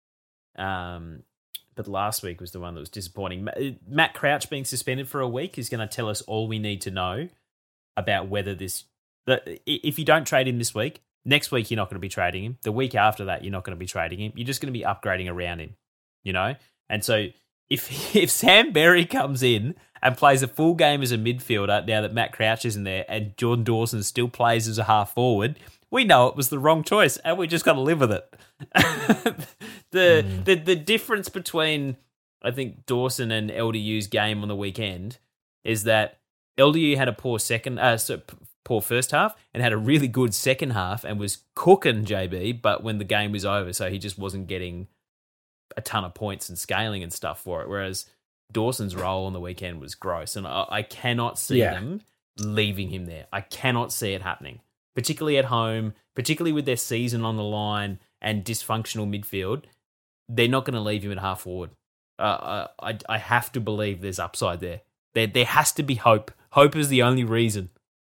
Um, but last week was the one that was disappointing. Matt Crouch being suspended for a week is going to tell us all we need to know about whether this. That if you don't trade him this week, next week you're not going to be trading him. The week after that, you're not going to be trading him. You're just going to be upgrading around him, you know. And so if if Sam Berry comes in and plays a full game as a midfielder now that Matt Crouch isn't there and Jordan Dawson still plays as a half forward, we know it was the wrong choice and we just got to live with it. the, mm. the the difference between, I think, Dawson and L D U's game on the weekend is that L D U had a poor second, uh, so poor first half and had a really good second half and was cooking J B, but when the game was over, so he just wasn't getting a ton of points and scaling and stuff for it, whereas Dawson's role on the weekend was gross, and I, I cannot see yeah. them leaving him there. I cannot see it happening, particularly at home, particularly with their season on the line and dysfunctional midfield. They're not going to leave him at half forward. Uh, I I have to believe there's upside there. There there has to be hope. Hope is the only reason.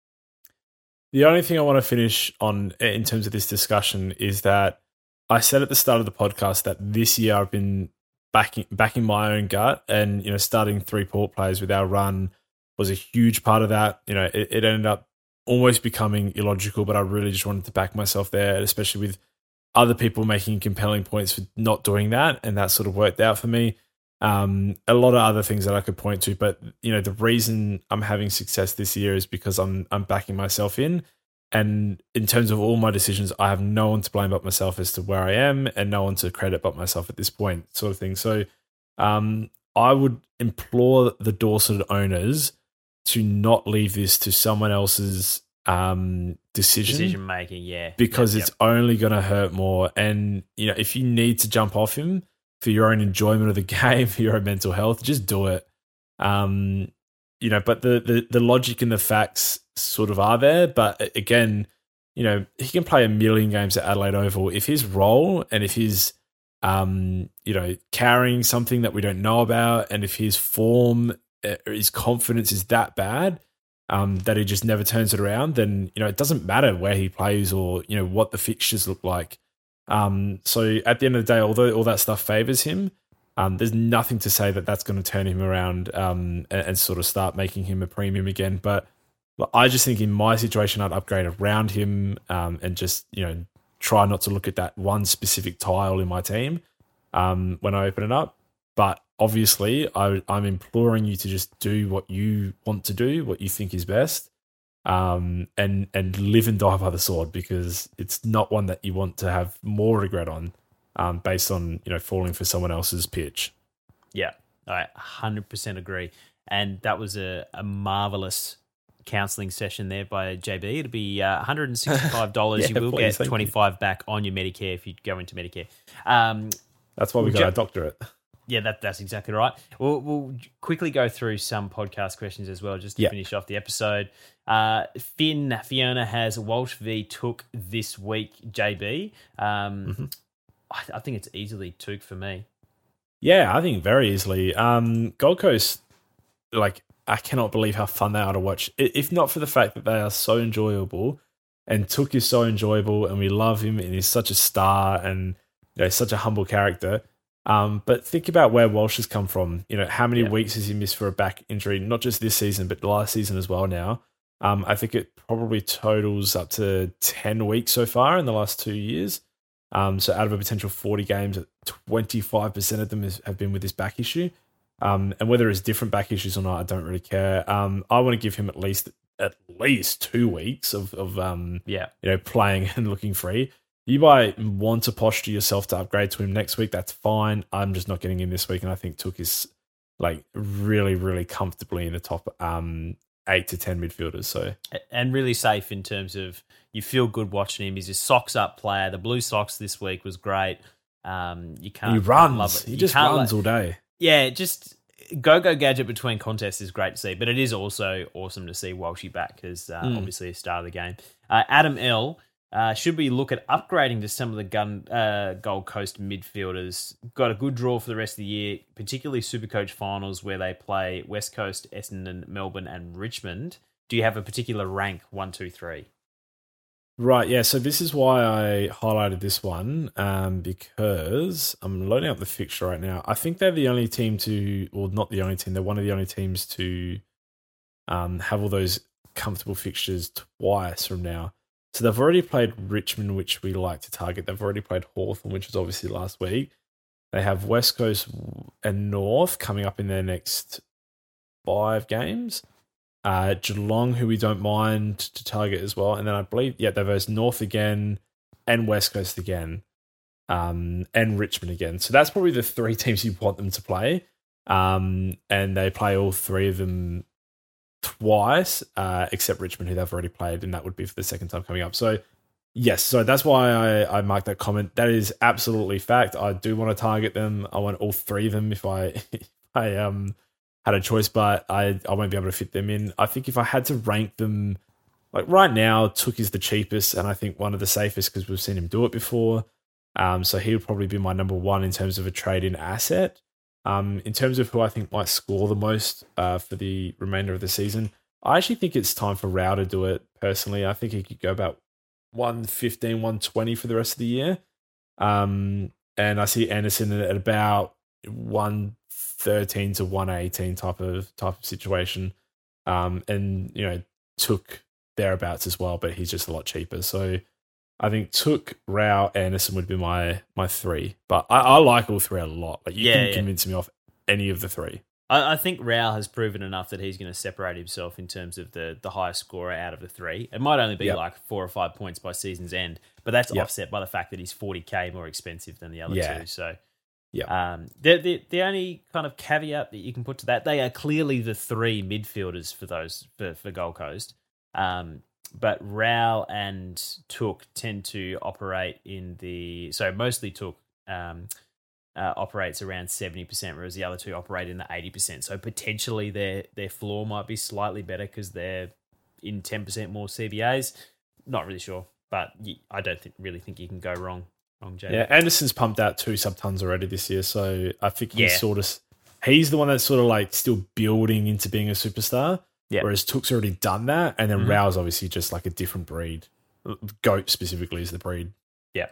The only thing I want to finish on in terms of this discussion is that I said at the start of the podcast that this year I've been backing backing my own gut, and you know, starting three port players with our run was a huge part of that. You know, it, it ended up almost becoming illogical, but I really just wanted to back myself there, especially with other people making compelling points for not doing that, and that sort of worked out for me. Um, a lot of other things that I could point to, but you know, the reason I'm having success this year is because I'm I'm backing myself in. And in terms of all my decisions, I have no one to blame but myself as to where I am, and no one to credit but myself at this point, sort of thing. So um, I would implore the Dawson owners to not leave this to someone else's um, decision. Decision making, yeah. Because yep, it's yep. only going to hurt more. And you know, if you need to jump off him for your own enjoyment of the game, for your own mental health, just do it. Um, you know, but the, the, the logic and the facts sort of are there. But again, you know, he can play a million games at Adelaide Oval. If his role and if his, um, you know, carrying something that we don't know about, and if his form, his confidence is that bad, um, that he just never turns it around, then, you know, it doesn't matter where he plays or, you know, what the fixtures look like. Um, so at the end of the day, although all that stuff favours him, Um, there's nothing to say that that's going to turn him around um, and, and sort of start making him a premium again. But I just think in my situation, I'd upgrade around him um, and just, you know, try not to look at that one specific tile in my team um, when I open it up. But obviously, I, I'm imploring you to just do what you want to do, what you think is best, um, and and live and die by the sword, because it's not one that you want to have more regret on. Um, based on, you know, falling for someone else's pitch. Yeah, I one hundred percent agree. And that was a, a marvellous counselling session there by J B. It'll be uh, one hundred sixty-five dollars. yeah, you will please, get twenty-five dollars back on your Medicare if you go into Medicare. Um, That's why we we'll got ju- our doctorate. Yeah, that, that's exactly right. We'll, we'll quickly go through some podcast questions as well, just to yeah. finish off the episode. Uh, Finn, Fiona has Walsh v Took this week, J B. Um, mm-hmm. I think it's easily Took for me. Yeah, I think very easily. Um, Gold Coast, like, I cannot believe how fun they are to watch. If not for the fact that they are so enjoyable, and Took is so enjoyable, and we love him, and he's such a star, and you know, such a humble character. Um, but think about where Walsh has come from. You know, how many yeah. weeks has he missed for a back injury? Not just this season, but the last season as well. Now, um, I think it probably totals up to ten weeks so far in the last two years. Um, so out of a potential forty games, twenty-five percent of them is, have been with this back issue. Um, and whether it's different back issues or not, I don't really care. Um, I want to give him at least at least two weeks of, of um, yeah. you know, playing and looking free. you might want to posture yourself to upgrade to him next week. That's fine. I'm just not getting him this week, and I think Touk is like really, really comfortably in the top um, eight to ten midfielders. So and really safe in terms of you feel good watching him. He's a socks up player. The blue socks this week was great. Um, you can't. He runs. Love it. He You just can't runs let- all day. Yeah, just go-go gadget between contests is great to see, but it is also awesome to see Walshy back because uh, Mm. obviously a start of the game. Uh, Adam L. Uh, should we look at upgrading to some of the gun, uh, Gold Coast midfielders? Got a good draw for the rest of the year, particularly Supercoach finals where they play West Coast, Essendon, Melbourne, and Richmond. Do you have a particular rank, one, two, three? Right, yeah. So this is why I highlighted this one um, because I'm loading up the fixture right now. I think they're the only team to, or not the only team, they're one of the only teams to um, have all those comfortable fixtures twice from now. So they've already played Richmond, which we like to target. They've already played Hawthorn, which was obviously last week. They have West Coast and North coming up in their next five games. Uh, Geelong, who we don't mind to target as well. And then I believe, yeah, they verse North again and West Coast again um, and Richmond again. So that's probably the three teams you want them to play. Um, and they play all three of them twice, uh, except Richmond, who they've already played, and that would be for the second time coming up. So, yes, so that's why I, I marked that comment. That is absolutely fact. I do want to target them. I want all three of them if I, if I um had a choice, but I, I won't be able to fit them in. I think if I had to rank them, like right now, Touk is the cheapest, and I think one of the safest because we've seen him do it before. Um, so he would probably be my number one in terms of a trade-in asset. Um, in terms of who I think might score the most uh, for the remainder of the season, I actually think it's time for Rao to do it personally. I think he could go about one fifteen, one twenty for the rest of the year. Um, and I see Anderson at about one thirteen to one eighteen type of type of situation. Um, and, you know, Touk thereabouts as well, but he's just a lot cheaper. So I think Touk, Rao, Anderson would be my my three. But I, I like all three a lot. Like you Yeah, can yeah. convince me off any of the three. I, I think Rao has proven enough that he's going to separate himself in terms of the, the highest scorer out of the three. It might only be Yep. like four or five points by season's end, but that's Yep. offset by the fact that he's forty K more expensive than the other Yeah. two. So Yeah. um, the, the the only kind of caveat that you can put to that, they are clearly the three midfielders for those for, for Gold Coast. Um, but Rao and Touk tend to operate in the so mostly Touk um, uh, operates around seventy percent, whereas the other two operate in the eighty percent. So potentially their their floor might be slightly better because they're in ten percent more C B As. Not really sure, but you, I don't think, really think you can go wrong. wrong Jay. Yeah, Anderson's pumped out two sub tons already this year, so I think he's Yeah. sort of he's the one that's sort of like still building into being a superstar. Yeah. Whereas Took's already done that, and then Mhm. Rao's obviously just like a different breed. Goat specifically is the breed. Yeah.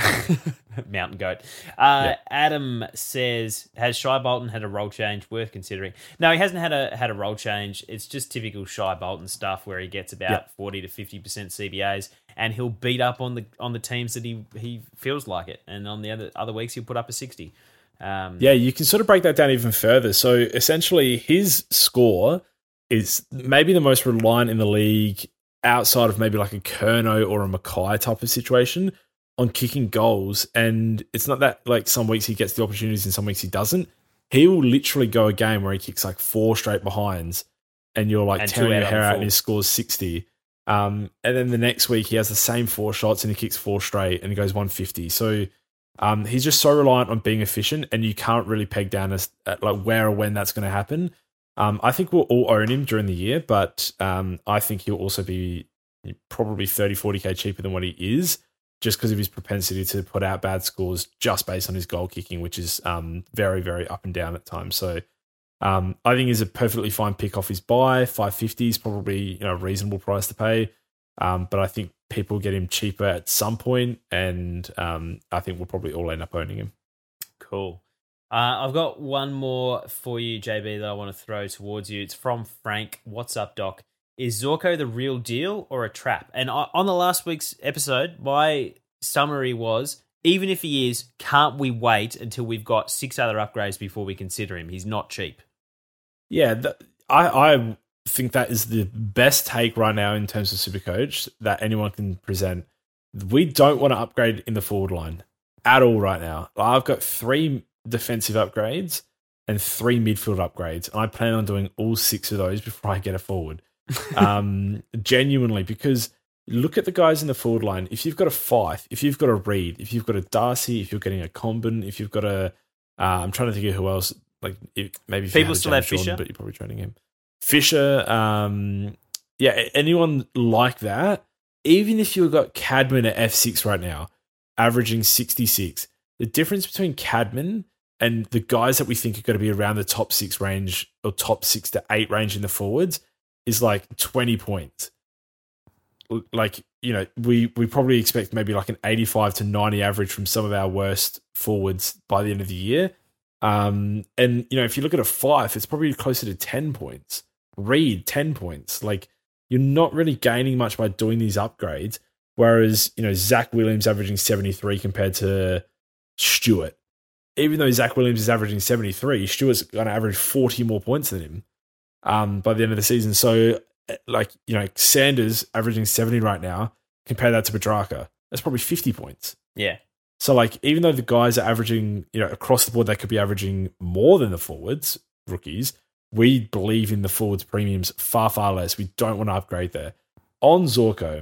Mountain goat. Uh, Yeah. Adam says, has Shai Bolton had a role change worth considering? No, he hasn't had a had a role change. It's just typical Shai Bolton stuff where he gets about Yeah. forty to fifty percent C B As and he'll beat up on the on the teams that he, he feels like it. And on the other other weeks he'll put up a sixty. Um, Yeah, you can sort of break that down even further. So essentially, his score is maybe the most reliant in the league outside of maybe like a Kerno or a Mackay type of situation on kicking goals. And it's not that like some weeks he gets the opportunities and some weeks he doesn't. He will literally go a game where he kicks like four straight behinds and you're like And two tearing out your on hair out full. and he scores sixty. Um, and then the next week he has the same four shots and he kicks four straight and he goes one fifty. So um, he's just so reliant on being efficient and you can't really peg down as at like where or when that's going to happen. Um, I think we'll all own him during the year, but um, I think he'll also be probably thirty, forty K cheaper than what he is just because of his propensity to put out bad scores just based on his goal kicking, which is um, very, very up and down at times. So um, I think he's a perfectly fine pick off his buy. five fifty is probably you know a reasonable price to pay, um, but I think people get him cheaper at some point, and um, I think we'll probably all end up owning him. Cool. Uh, I've got one more for you, J B, that I want to throw towards you. It's from Frank. What's up, Doc? Is Zorko the real deal or a trap? And I, on the last week's episode, my summary was, even if he is, can't we wait until we've got six other upgrades before we consider him? He's not cheap. Yeah, th- I, I think that is the best take right now in terms of Supercoach that anyone can present. we don't want to upgrade in the forward line at all right now. I've got three defensive upgrades and three midfield upgrades, and I plan on doing all six of those before I get a forward. um, genuinely, because look at the guys in the forward line. If you've got a Fife, if you've got a Reed, if you've got a Darcy, if you're getting a Comben, if you've got a, uh, I'm trying to think of who else. Like if, maybe if people you still had have James Fisher, Jordan, but you're probably training him. Fisher, um, yeah, anyone like that. Even if you've got Cadman at F six right now, averaging sixty-six, the difference between Cadman and the guys that we think are going to be around the top six range or top six to eight range in the forwards is like twenty points. Like, you know, we, we probably expect maybe like an eighty-five to ninety average from some of our worst forwards by the end of the year. Um, and, you know, if you look at a Fife, it's probably closer to ten points. Reed, ten points. Like, you're not really gaining much by doing these upgrades. Whereas, you know, Zach Williams averaging seventy-three compared to Stewart. Even though Zach Williams is averaging seventy-three, Stewart's going to average forty more points than him um, by the end of the season. So, like, you know, Sanders averaging seventy right now, compare that to Petrarca. That's probably fifty points. Yeah. So, like, even though the guys are averaging, you know, across the board, they could be averaging more than the forwards, rookies, we believe in the forwards premiums far, far less. We don't want to upgrade there. On Zorko,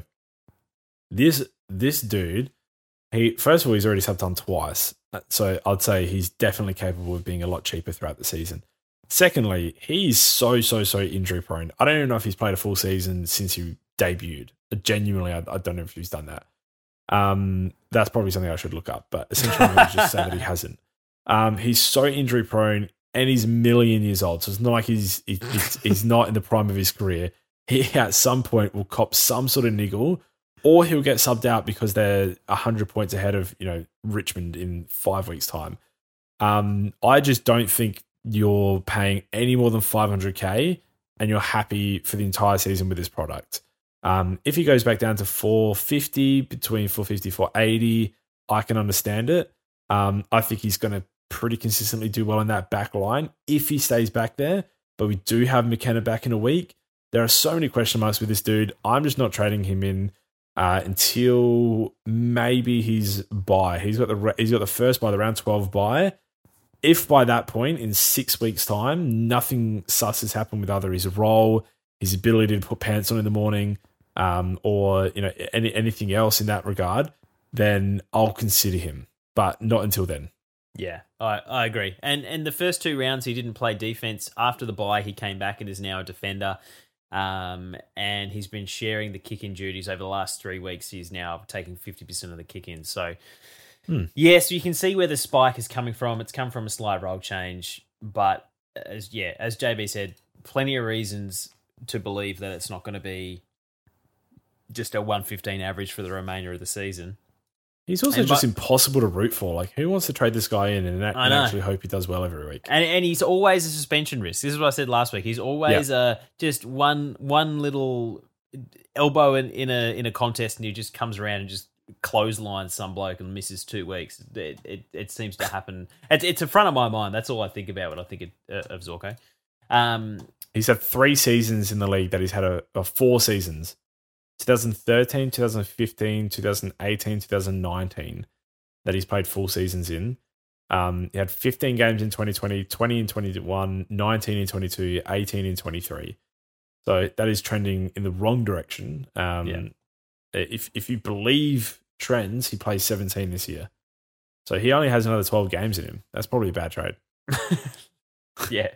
this this dude, he first of all, he's already subbed on twice. So I'd say he's definitely capable of being a lot cheaper throughout the season. Secondly, he's so, so, so injury prone. I don't even know if he's played a full season since he debuted. Genuinely, I, I don't know if he's done that. Um, that's probably something I should look up, but essentially I'm going to just say that he hasn't. Um, he's so injury prone and he's a million years old. So it's not like he's, he's, he's not in the prime of his career. He at some point will cop some sort of niggle, or he'll get subbed out because they're one hundred points ahead of, you know, Richmond in five weeks' time. Um, I just don't think you're paying any more than five hundred K and you're happy for the entire season with this product. Um, if he goes back down to four fifty, between four fifty, four eighty, I can understand it. Um, I think he's going to pretty consistently do well in that back line if he stays back there. But we do have McKenna back in a week. There are so many question marks with this dude. I'm just not trading him in uh, until maybe his bye. He's got the he's got the first bye, the round twelve bye. If by that point, in six weeks' time, nothing sus has happened with either his role, his ability to put pants on in the morning, um, or you know any, anything else in that regard, then I'll consider him. But not until then. Yeah, I, I agree. And and the first two rounds, he didn't play defense. After the bye, he came back and is now a defender. Um, and he's been sharing the kick-in duties over the last three weeks. He's now taking fifty percent of the kick-ins. So, hmm. yes, you can see where the spike is coming from. It's come from a slight role change. But, as yeah, as J B said, plenty of reasons to believe that it's not going to be just a one fifteen average for the remainder of the season. He's also and just but, impossible to root for. Like, who wants to trade this guy in and, and actually hope he does well every week? And, and he's always a suspension risk. This is what I said last week. He's always yeah. uh, just one one little elbow in, in a in a contest, and he just comes around and just clotheslines some bloke and misses two weeks. It it, it seems to happen. It's, it's in front of my mind. That's all I think about when I think of, uh, of Zorko. Um, he's had three seasons in the league that he's had a, a four seasons. twenty thirteen, twenty fifteen, twenty eighteen, twenty nineteen that he's played full seasons in. Um, he had fifteen games in twenty twenty, twenty in twenty-one, nineteen in twenty-two, eighteen in twenty-three. So that is trending in the wrong direction. Um, yeah. If if you believe trends, he plays seventeen this year. So he only has another twelve games in him. That's probably a bad trade. yeah.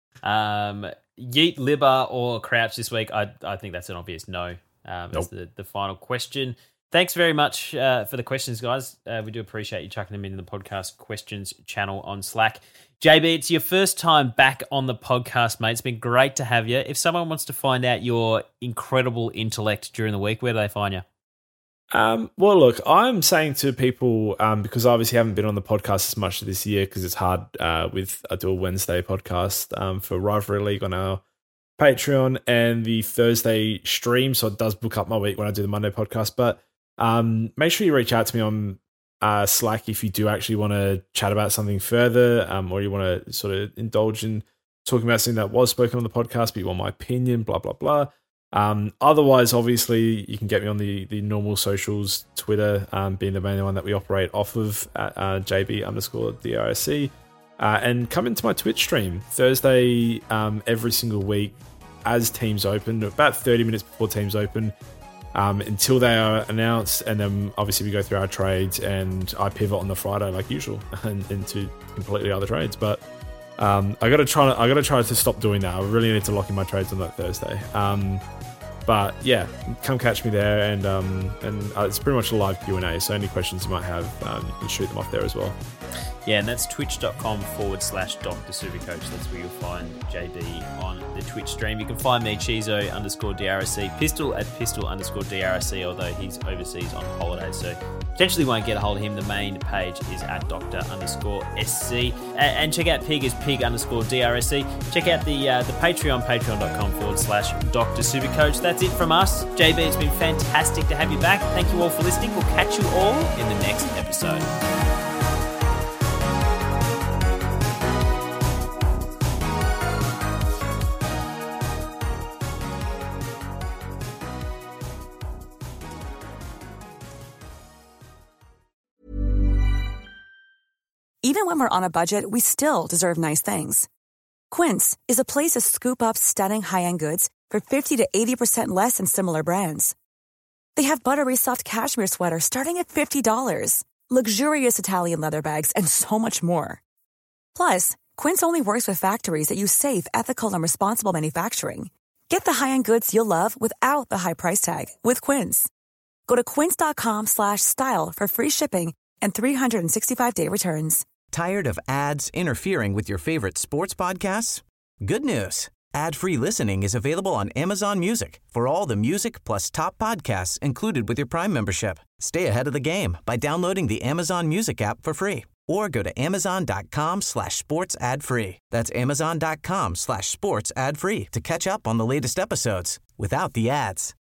Um, Yeet, Libba, or Crouch this week? I I think that's an obvious no. Um, nope. As the, the final question. Thanks very much uh, for the questions, guys. Uh, we do appreciate you chucking them into the podcast questions channel on Slack. J B, it's your first time back on the podcast, mate. It's been great to have you. If someone wants to find out your incredible intellect during the week, where do they find you? Um, well, look, I'm saying to people, um, because I obviously haven't been on the podcast as much this year because it's hard uh, with I do a Wednesday podcast um, for Rivalry League on our Patreon and the Thursday stream, so it does book up my week when I do the Monday podcast. But um, make sure you reach out to me on uh, Slack if you do actually want to chat about something further, um, or you want to sort of indulge in talking about something that was spoken on the podcast, but you want my opinion, blah, blah, blah. Um, otherwise, obviously, you can get me on the, the normal socials, Twitter um, being the main one that we operate off of at uh, J B underscore D R S C. Uh, and come into my Twitch stream Thursday um, every single week as teams open, about thirty minutes before teams open, um, until they are announced. And then obviously we go through our trades and I pivot on the Friday like usual and into completely other trades. But um, I got to try. I got to try to stop doing that. I really need to lock in my trades on that Thursday. Um, But yeah, come catch me there, and um, and uh, it's pretty much a live Q and A. So any questions you might have, um, you can shoot them off there as well. Yeah, and that's twitch.com forward slash Doctor Supercoach. That's where you'll find J B on the Twitch stream. You can find me, Chizo underscore D R S C, Pistol at Pistol underscore D R S C, although he's overseas on holiday, so potentially won't get a hold of him. The main page is at Doctor underscore S C. And, and check out Pig as Pig underscore D R S C. Check out the uh, the Patreon, patreon.com forward slash Doctor Supercoach. That's it from us. J B, it's been fantastic to have you back. Thank you all for listening. We'll catch you all in the next episode. Even when we're on a budget, we still deserve nice things. Quince is a place to scoop up stunning high-end goods for fifty to eighty percent less than similar brands. They have buttery soft cashmere sweaters starting at fifty dollars, luxurious Italian leather bags, and so much more. Plus, Quince only works with factories that use safe, ethical, and responsible manufacturing. Get the high-end goods you'll love without the high price tag with Quince. Go to quince.com slash style for free shipping and three sixty-five day returns. Tired of ads interfering with your favorite sports podcasts? Good news. Ad-free listening is available on Amazon Music for all the music plus top podcasts included with your Prime membership. Stay ahead of the game by downloading the Amazon Music app for free or go to amazon.com slash sports ad free. That's amazon.com slash sports ad free to catch up on the latest episodes without the ads.